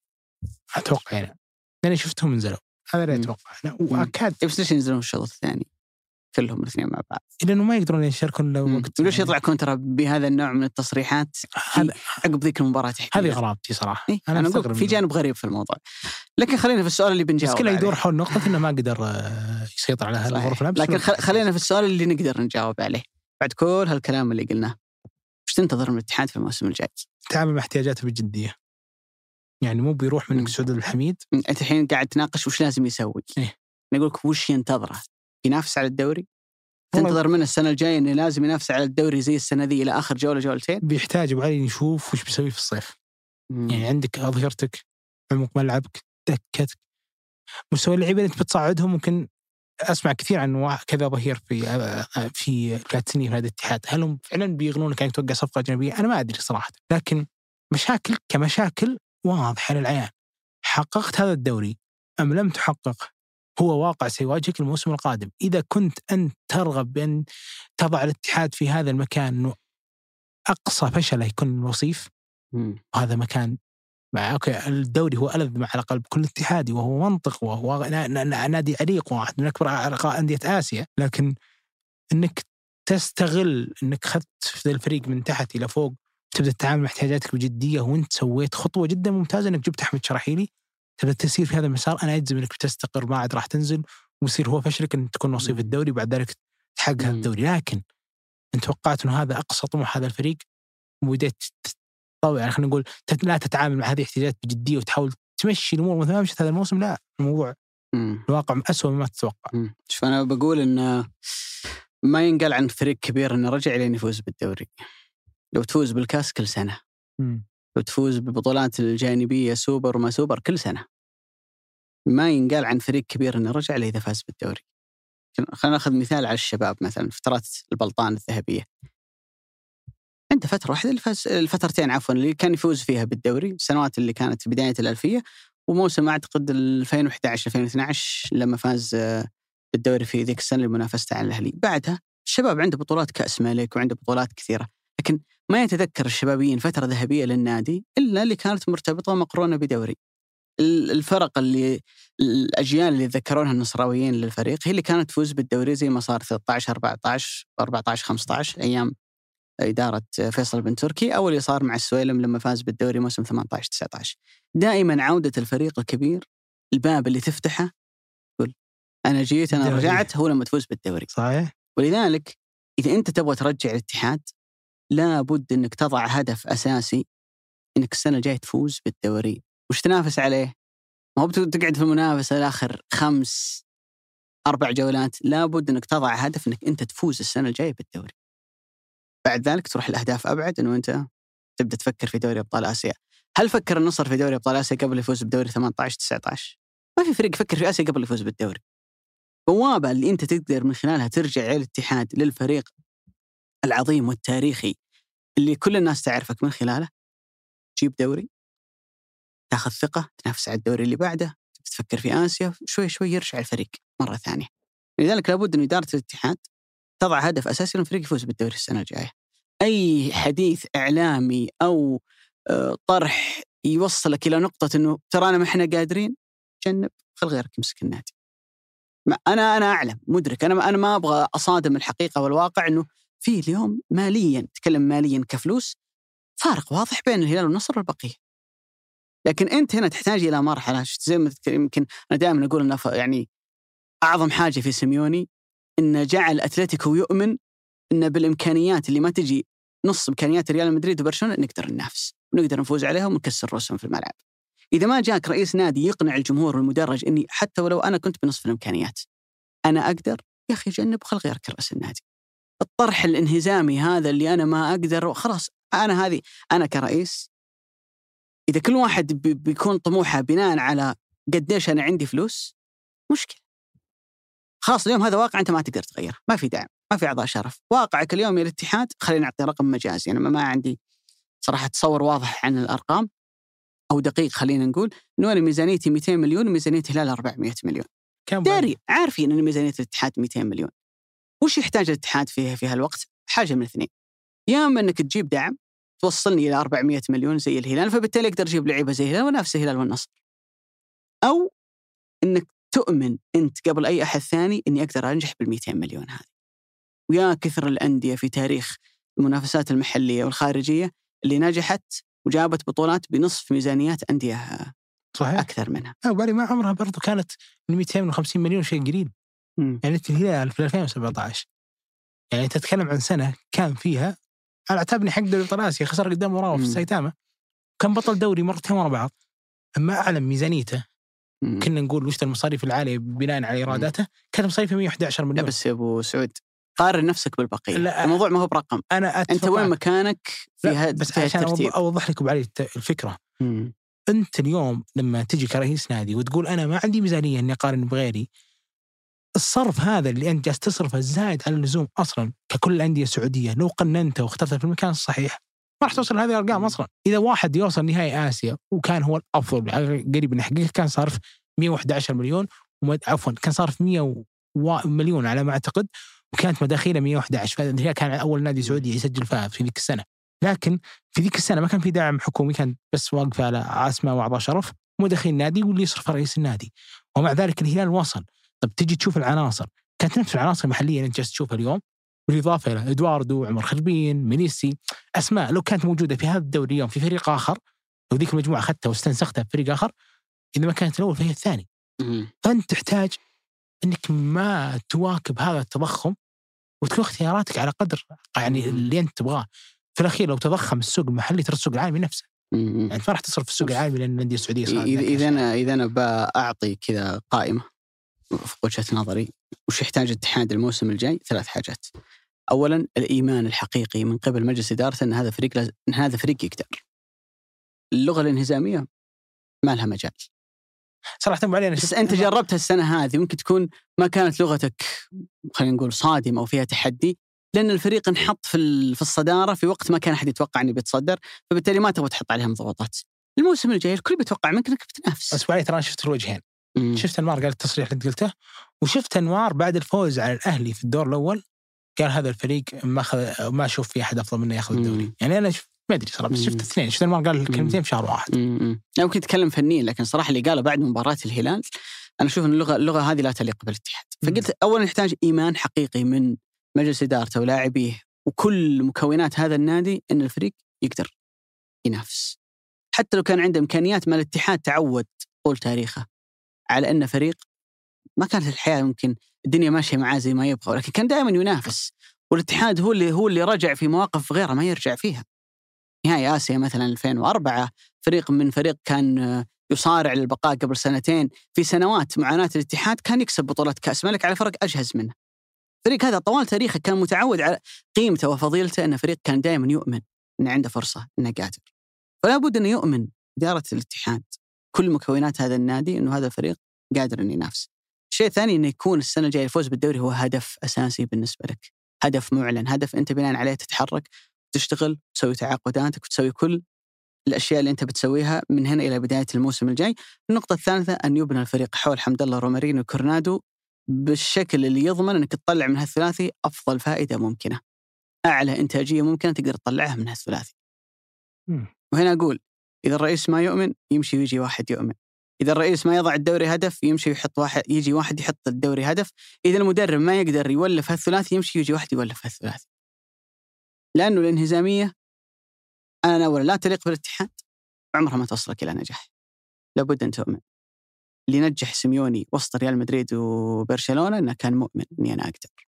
أتوقع يعني لأني شفتهم نزلوا، هذا اللي أتوقع أنا وأكاد. بس ليش ينزلون الشوط الثاني كلهم الاثنين مع بعض؟ لأنه ما يقدرون يشاركون لو وقت. ليش يطلع كونترا بهذا النوع من التصريحات عقب ذيك المباراة؟ هذه غرابتي صراحة. أنا أقول في جانب غريب في الموضوع، لكن خلينا في السؤال اللي بنجاوب. بس كله يدور حول نقطة إنه ما قدر يسيطر على هالغرفة. لكن خلينا في السؤال اللي نقدر نجاوب عليه بعد كل هالكلام اللي قلناه. وش تنتظر من الاتحاد في الموسم الجاي؟ تعامل مع احتياجاته بجدية، يعني مو بيروح منك سعود الحميد. أنت الحين قاعد تناقش وش لازم يسوي. نقولك وش ينتظره؟ ينافس على الدوري؟ تنتظر منه السنة الجاية إنه لازم ينافس على الدوري زي السنة ذي إلى آخر جولة جولتين؟ بيحتاج وعلي نشوف وش بيسوي في الصيف. يعني عندك أظهرتك، عمق ملعبك، دكتك، مستوى اللعيبة اللي أنت بتصعدهم. ممكن أسمع كثير عن كذا ظهير في كاتسيني في هذا الاتحاد، هل هم فعلا بيغنونك أن توقع صفقة أجنبية؟ أنا ما أدري صراحة، لكن مشاكل كمشاكل واضحة للعيان. حققت هذا الدوري أم لم تحقق هو واقع سيواجهك الموسم القادم. إذا كنت أنت ترغب بأن تضع الاتحاد في هذا المكان أنه أقصى فشل يكون الوصيف، وهذا مكان أوكي الدوري هو ألذ على قلب كل اتحادي، وهو منطق، وهو نادي عريق واحد من أكبر أندية آسيا، لكن أنك تستغل أنك خذت الفريق من تحت إلى فوق وتبدأ تتعامل مع احتياجاتك بجدية، وأنت سويت خطوة جدا ممتازة أنك جبت أحمد شراحيلي، تبدأ تسير في هذا المسار. أنا أجزم أنك بتستقر، ما عاد راح تنزل ويصير هو فشلك أن تكون وصيف الدوري بعد ذلك تحقق هذا الدوري. لكن أنت توقعت أنه هذا أقصى طموح هذا الفريق، وبدأت يعني خلينا نقول لا تتعامل مع هذه الاحتياجات بجدية وتحاول تمشي الأمور مثل ما مشت هذا الموسم. لا، الموضوع الواقع أسوأ مما تتوقع. شوف أنا بقول إن ما ينقال عن فريق كبير إنه رجع لين يفوز بالدوري. لو تفوز بالكاس كل سنة، لو تفوز بالبطولات الجانبية سوبر وما سوبر كل سنة، ما ينقال عن فريق كبير إنه رجع ليه إذا فاز بالدوري. خلينا نأخذ مثال على الشباب مثلا فترات البلطان الذهبية، عنده فترة واحدة اللي فاز، الفترتين عفوا اللي كان يفوز فيها بالدوري، السنوات اللي كانت بداية الألفية وموسم أعتقد 2011-2012 لما فاز بالدوري في ذيك السنة اللي منافسته على الأهلي. بعدها الشباب عنده بطولات كأس ملك وعنده بطولات كثيرة، لكن ما يتذكر الشبابيين فترة ذهبية للنادي إلا اللي كانت مرتبطة مقرونة بدوري. الفرق اللي الأجيال اللي ذكرونها النصراويين للفريق هي اللي كانت تفوز بالدوري زي ما صار 13-14 14-15 أيام إدارة فيصل بن تركي، أو اللي صار مع السويلم لما فاز بالدوري موسم 18-19. دائما عودة الفريق الكبير الباب اللي تفتحه قل أنا جيت أنا رجعت هو لما تفوز بالدوري. صحيح. ولذلك إذا أنت تبغى ترجع الاتحاد لا بد أنك تضع هدف أساسي أنك السنة الجاية تفوز بالدوري. وش تنافس عليه؟ ما هو بتقعد في المنافسة الآخر 5-4 جولات، لا بد أنك تضع هدف أنك أنت تفوز السنة الجاية بالدوري. بعد ذلك تروح الأهداف أبعد، أنه أنت تبدأ تفكر في دوري أبطال آسيا. هل فكر النصر في دوري أبطال آسيا قبل يفوز بدوري 18-19؟ ما في فريق يفكر في آسيا قبل يفوز بالدوري. بوابة اللي أنت تقدر من خلالها ترجع الاتحاد للفريق العظيم والتاريخي اللي كل الناس تعرفك من خلاله، تجيب دوري، تاخذ ثقة، تنافس على الدوري اللي بعده، تفكر في آسيا، شوي شوي يرجع الفريق مرة ثانية. لذلك لابد أن إدارة الاتحاد تضع هدف أساسي للفريق يفوز بالدوري السنة الجاية. أي حديث إعلامي أو طرح يوصلك إلى نقطة أنه ترانا ما إحنا قادرين، جنب، خل غيرك يمسك النادي. أنا أعلم مدرك، أنا ما أبغى أصادم الحقيقة والواقع، أنه في اليوم ماليا، تكلم ماليا كفلوس، فارق واضح بين الهلال والنصر والبقية. لكن أنت هنا تحتاج إلى مرحلة زي ما يمكن أنا دائما أقول أنه يعني أعظم حاجة في سيميوني إنه جعل أتلتيكو يؤمن إنه بالإمكانيات اللي ما تجي نص إمكانيات ريال مدريد وبرشلونة نقدر ننافس ونقدر نفوز عليهم ونكسر رؤوسهم في الملعب. إذا ما جاك رئيس نادي يقنع الجمهور والمدرج إني حتى ولو أنا كنت بنصف الإمكانيات أنا أقدر، يا أخي جنب خل غيرك رئيس النادي. الطرح الانهزامي هذا اللي أنا ما أقدر خلاص، أنا كرئيس إذا كل واحد بيكون طموحه بناء على قديش أنا عندي فلوس، مشكلة. خلاص اليوم هذا واقع أنت ما تقدر تغيره، ما في دعم، ما في أعضاء شرف. واقعك اليوم يا الاتحاد، خلينا نعطي رقم مجازي، أنا ما عندي صراحة تصور واضح عن الأرقام أو دقيق. خلينا نقول إنه أنا ميزانيتي 200 مليون وميزانية الهلال 400 مليون. داري عارفين إن ميزانية الاتحاد 200 مليون. وش يحتاج الاتحاد في هالوقت؟ حاجة من اثنين، يا إما إنك تجيب دعم توصلني إلى 400 مليون زي الهلال، فبالتالي أقدر أجيب لعيبة زي الهلال ونفس الهلال والنصر، أو إنك تؤمن أنت قبل أي أحد ثاني إني أقدر أنجح بال200 مليون هذه. ويا كثر الأندية في تاريخ المنافسات المحلية والخارجية اللي نجحت وجابت بطولات بنصف ميزانيات أندية صحيح أكثر منها. وبالي ما عمرها برضو كانت 250 مليون شيء قليل. يعني الهلال في 2017 يعني تتكلم عن سنة كان فيها على اعتبرني حق دوري ابطال آسيا خسر قدام وراو في السايتاما، كان بطل دوري مرتين ورا بعض. أما أعلم ميزانيته كنا نقول وش المصاريف العالية بناء على إيراداته، كانت مصاريفه 111 مليون. لا بس يا أبو سعود قارن نفسك بالبقية، الموضوع ما هو برقم. أنت وين مكانك في هذا الترتيب؟ أوضح لك بعلي الفكرة. أنت اليوم لما تجي كرئيس نادي وتقول أنا ما عندي ميزانية إني أقارن بغيري، الصرف هذا اللي أنت جالس تصرفه زايد على اللزوم أصلاً ككل الأندية السعودية. لو قننته واخترته في المكان الصحيح ما راح توصل هذه الأرقام أصلاً. إذا واحد يوصل نهائي آسيا وكان هو الأفضل قريب من حقيقة كان صارف 111 مليون عفواً كان صارف 100 مليون على ما أعتقد، وكانت مداخيله 111. فهذا كان أول نادي سعودي يسجل فيها في ذيك السنة. لكن في ذيك السنة ما كان في دعم حكومي، كان بس واقف على أسماء وأعضاء شرف مداخيل النادي واللي يصرف رئيس النادي. ومع ذلك الهلال وصل. طب تجي تشوف العناصر، كانت نفس العناصر المحلية اللي أنت جالس تشوفها اليوم، بالإضافة إلى إدواردو، عمر خربين، مينيسي، أسماء لو كانت موجودة في هذا الدوري اليوم في فريق آخر، لو ذيك المجموعة أخذتها واستنسختها في فريق آخر، إذا ما كانت الأول فهي الثاني. فأنت تحتاج أنك ما تواكب هذا التضخم وتكون اختياراتك على قدر يعني اللي أنت تبغاه. في الأخير لو تضخم السوق المحلي ترى السوق العالمي نفسه، يعني ما راح تصرف في السوق العالمي لأن الأندية السعودية صارت. إذا أنا بأعطي كذا قائمة في وجهة نظري وش يحتاج الاتحاد الموسم الجاي، 3 حاجات. أولاً الإيمان الحقيقي من قبل مجلس إدارته أن هذا فريق يقدر. اللغة الانهزامية ما لها مجال صراحة. بس أنت جربتها السنة هذه، ممكن تكون ما كانت لغتك خلينا نقول صادمة أو فيها تحدي، لأن الفريق انحط في الصدارة في وقت ما كان أحد يتوقع أنه بيتصدر، فبالتالي ما تبغى تحط عليهم ضغوطات. الموسم الجاي الكل بيتوقع منك أنك بتنافس. بس بعد ترى شفت الوجهين. شفت أنوار قال التصريح اللي قلته، وشفت أنوار بعد الفوز على الأهلي في الدور الأول قال هذا الفريق ما أشوف في أحد أفضل منه يأخذ الدوري. يعني أنا ما أدري صراحة، بس شفت اثنين. شفت أنوار قال الكلمتين في شهر واحد. ممكن يتكلم فنيا، لكن صراحة اللي قاله بعد مباراة الهلال أنا أشوف أن اللغة هذه لا تليق بالاتحاد. فقلت أولا يحتاج إيمان حقيقي من مجلس إدارته ولاعبيه وكل مكونات هذا النادي أن الفريق يقدر ينافس، حتى لو كان عنده إمكانيات. ما الاتحاد تعود طول تاريخه على أن فريق ما كانت الحياة ممكن الدنيا ماشية معاه زي ما يبغى، ولكن كان دائما ينافس. والاتحاد هو اللي رجع في مواقف غيرها ما يرجع فيها. نهائي آسيا مثلا 2004 فريق من فريق كان يصارع للبقاء قبل سنتين، في سنوات معاناة الاتحاد كان يكسب بطولة كأس ملك على فرق أجهز منه. فريق هذا طوال تاريخه كان متعود على قيمته وفضيلته، أن فريق كان دائما يؤمن أنه عنده فرصة أنه قادر. فلا بد أن يؤمن إدارة الاتحاد كل مكونات هذا النادي أنه هذا الفريق قادر أن ينافس. الشيء الثاني أنه يكون السنة الجاية الفوز بالدوري هو هدف أساسي بالنسبة لك، هدف معلن، هدف أنت بناء عليه تتحرك، تشتغل، تسوي تعاقداتك وتسوي كل الأشياء اللي أنت بتسويها من هنا إلى بداية الموسم الجاي. النقطة الثالثة أن يبنى الفريق حول حمد الله رومارينو وكورنادو بالشكل اللي يضمن أنك تطلع من هالثلاثي أفضل فائدة ممكنة، أعلى إنتاجية ممكنة تقدر تطلعها من هالثلاثي. وهنا أقول إذا الرئيس ما يؤمن يمشي ويجي واحد يؤمن، إذا الرئيس ما يضع الدوري هدف يمشي يحط واحد، يجي واحد يحط الدوري هدف. إذا المدرب ما يقدر يولف هالثلاثي يمشي يجي واحد يولف هالثلاثي. لأنه الانهزامية أنا أولا لا تليق بالاتحاد، عمرها ما توصلك إلى نجاح. لابد أن تؤمن. اللي نجح سيميوني وسط ريال مدريد وبرشلونة أنه كان مؤمن أني أنا أقدر.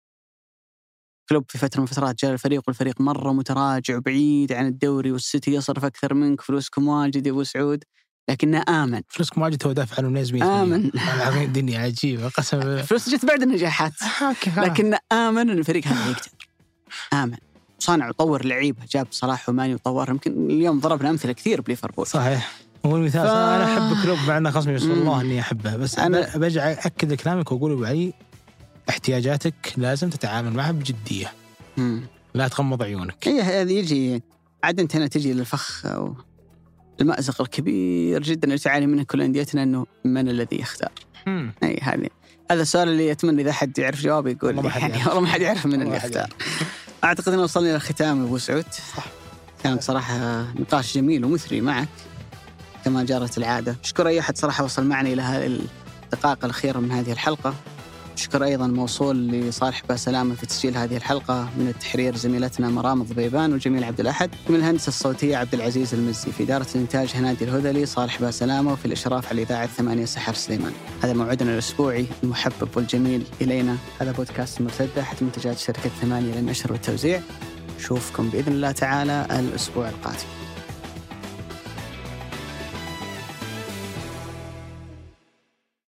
كلوب في فترة من فترات جاء الفريق والفريق مرة متراجع وبعيد عن الدوري، والسيتي يصرف أكثر منك، فلوسكم واجد يا أبو سعود، لكنه آمن. فلوسكم واجد هو دافع عنه 100 آمن. الدنيا عجيبة قسم. فلوس جت بعد النجاحات، لكنه آمن أن الفريق هذا يقدر. آمن صانع وطور لعيبه، جاب صلاح وماني وطور. يمكن اليوم ضربنا أمثلة كثير بليفربول. صحيح. هو المثال أنا أحب كلوب مع أنه خصمي، بس والله إني أحبه، بس أنا برجع أكد كلامك وأقول أبو علي احتياجاتك لازم تتعامل معها بجدية. لا تغمض عيونك. هذه يجي عاد أنت هنا تجي للفخ أو المأزق الكبير جدا اللي تعاني منه كل أنديتنا، إنه من الذي يختار. هذا السؤال اللي أتمنى إذا حد يعرف جوابه يقول لي، يعني والله ما حد يعرف من اللي يختار. أعتقد أن وصلنا إلى الختام أبو سعود. صح. كان بصراحة نقاش جميل ومثري معك كما جرت العادة. أشكر أي أحد صراحة وصل معنا إلى هذه الدقائق الأخيرة من هذه الحلقة. أشكر أيضا موصول لصالح باسلامة في تسجيل هذه الحلقة، من التحرير زميلتنا مرام الضبيبان وجميل عبد الأحد، من الهندسة الصوتية عبد العزيز المزي، في إدارة الإنتاج هنادي الهذلي صالح باسلامة، وفي الإشراف على الإذاعة 8 سحر سليمان. هذا موعدنا الأسبوعي المحبب والجميل إلينا. هذا بودكاست مرتدة تحت منتجات شركة 8 للنشر والتوزيع. نشوفكم بإذن الله تعالى الأسبوع القادم.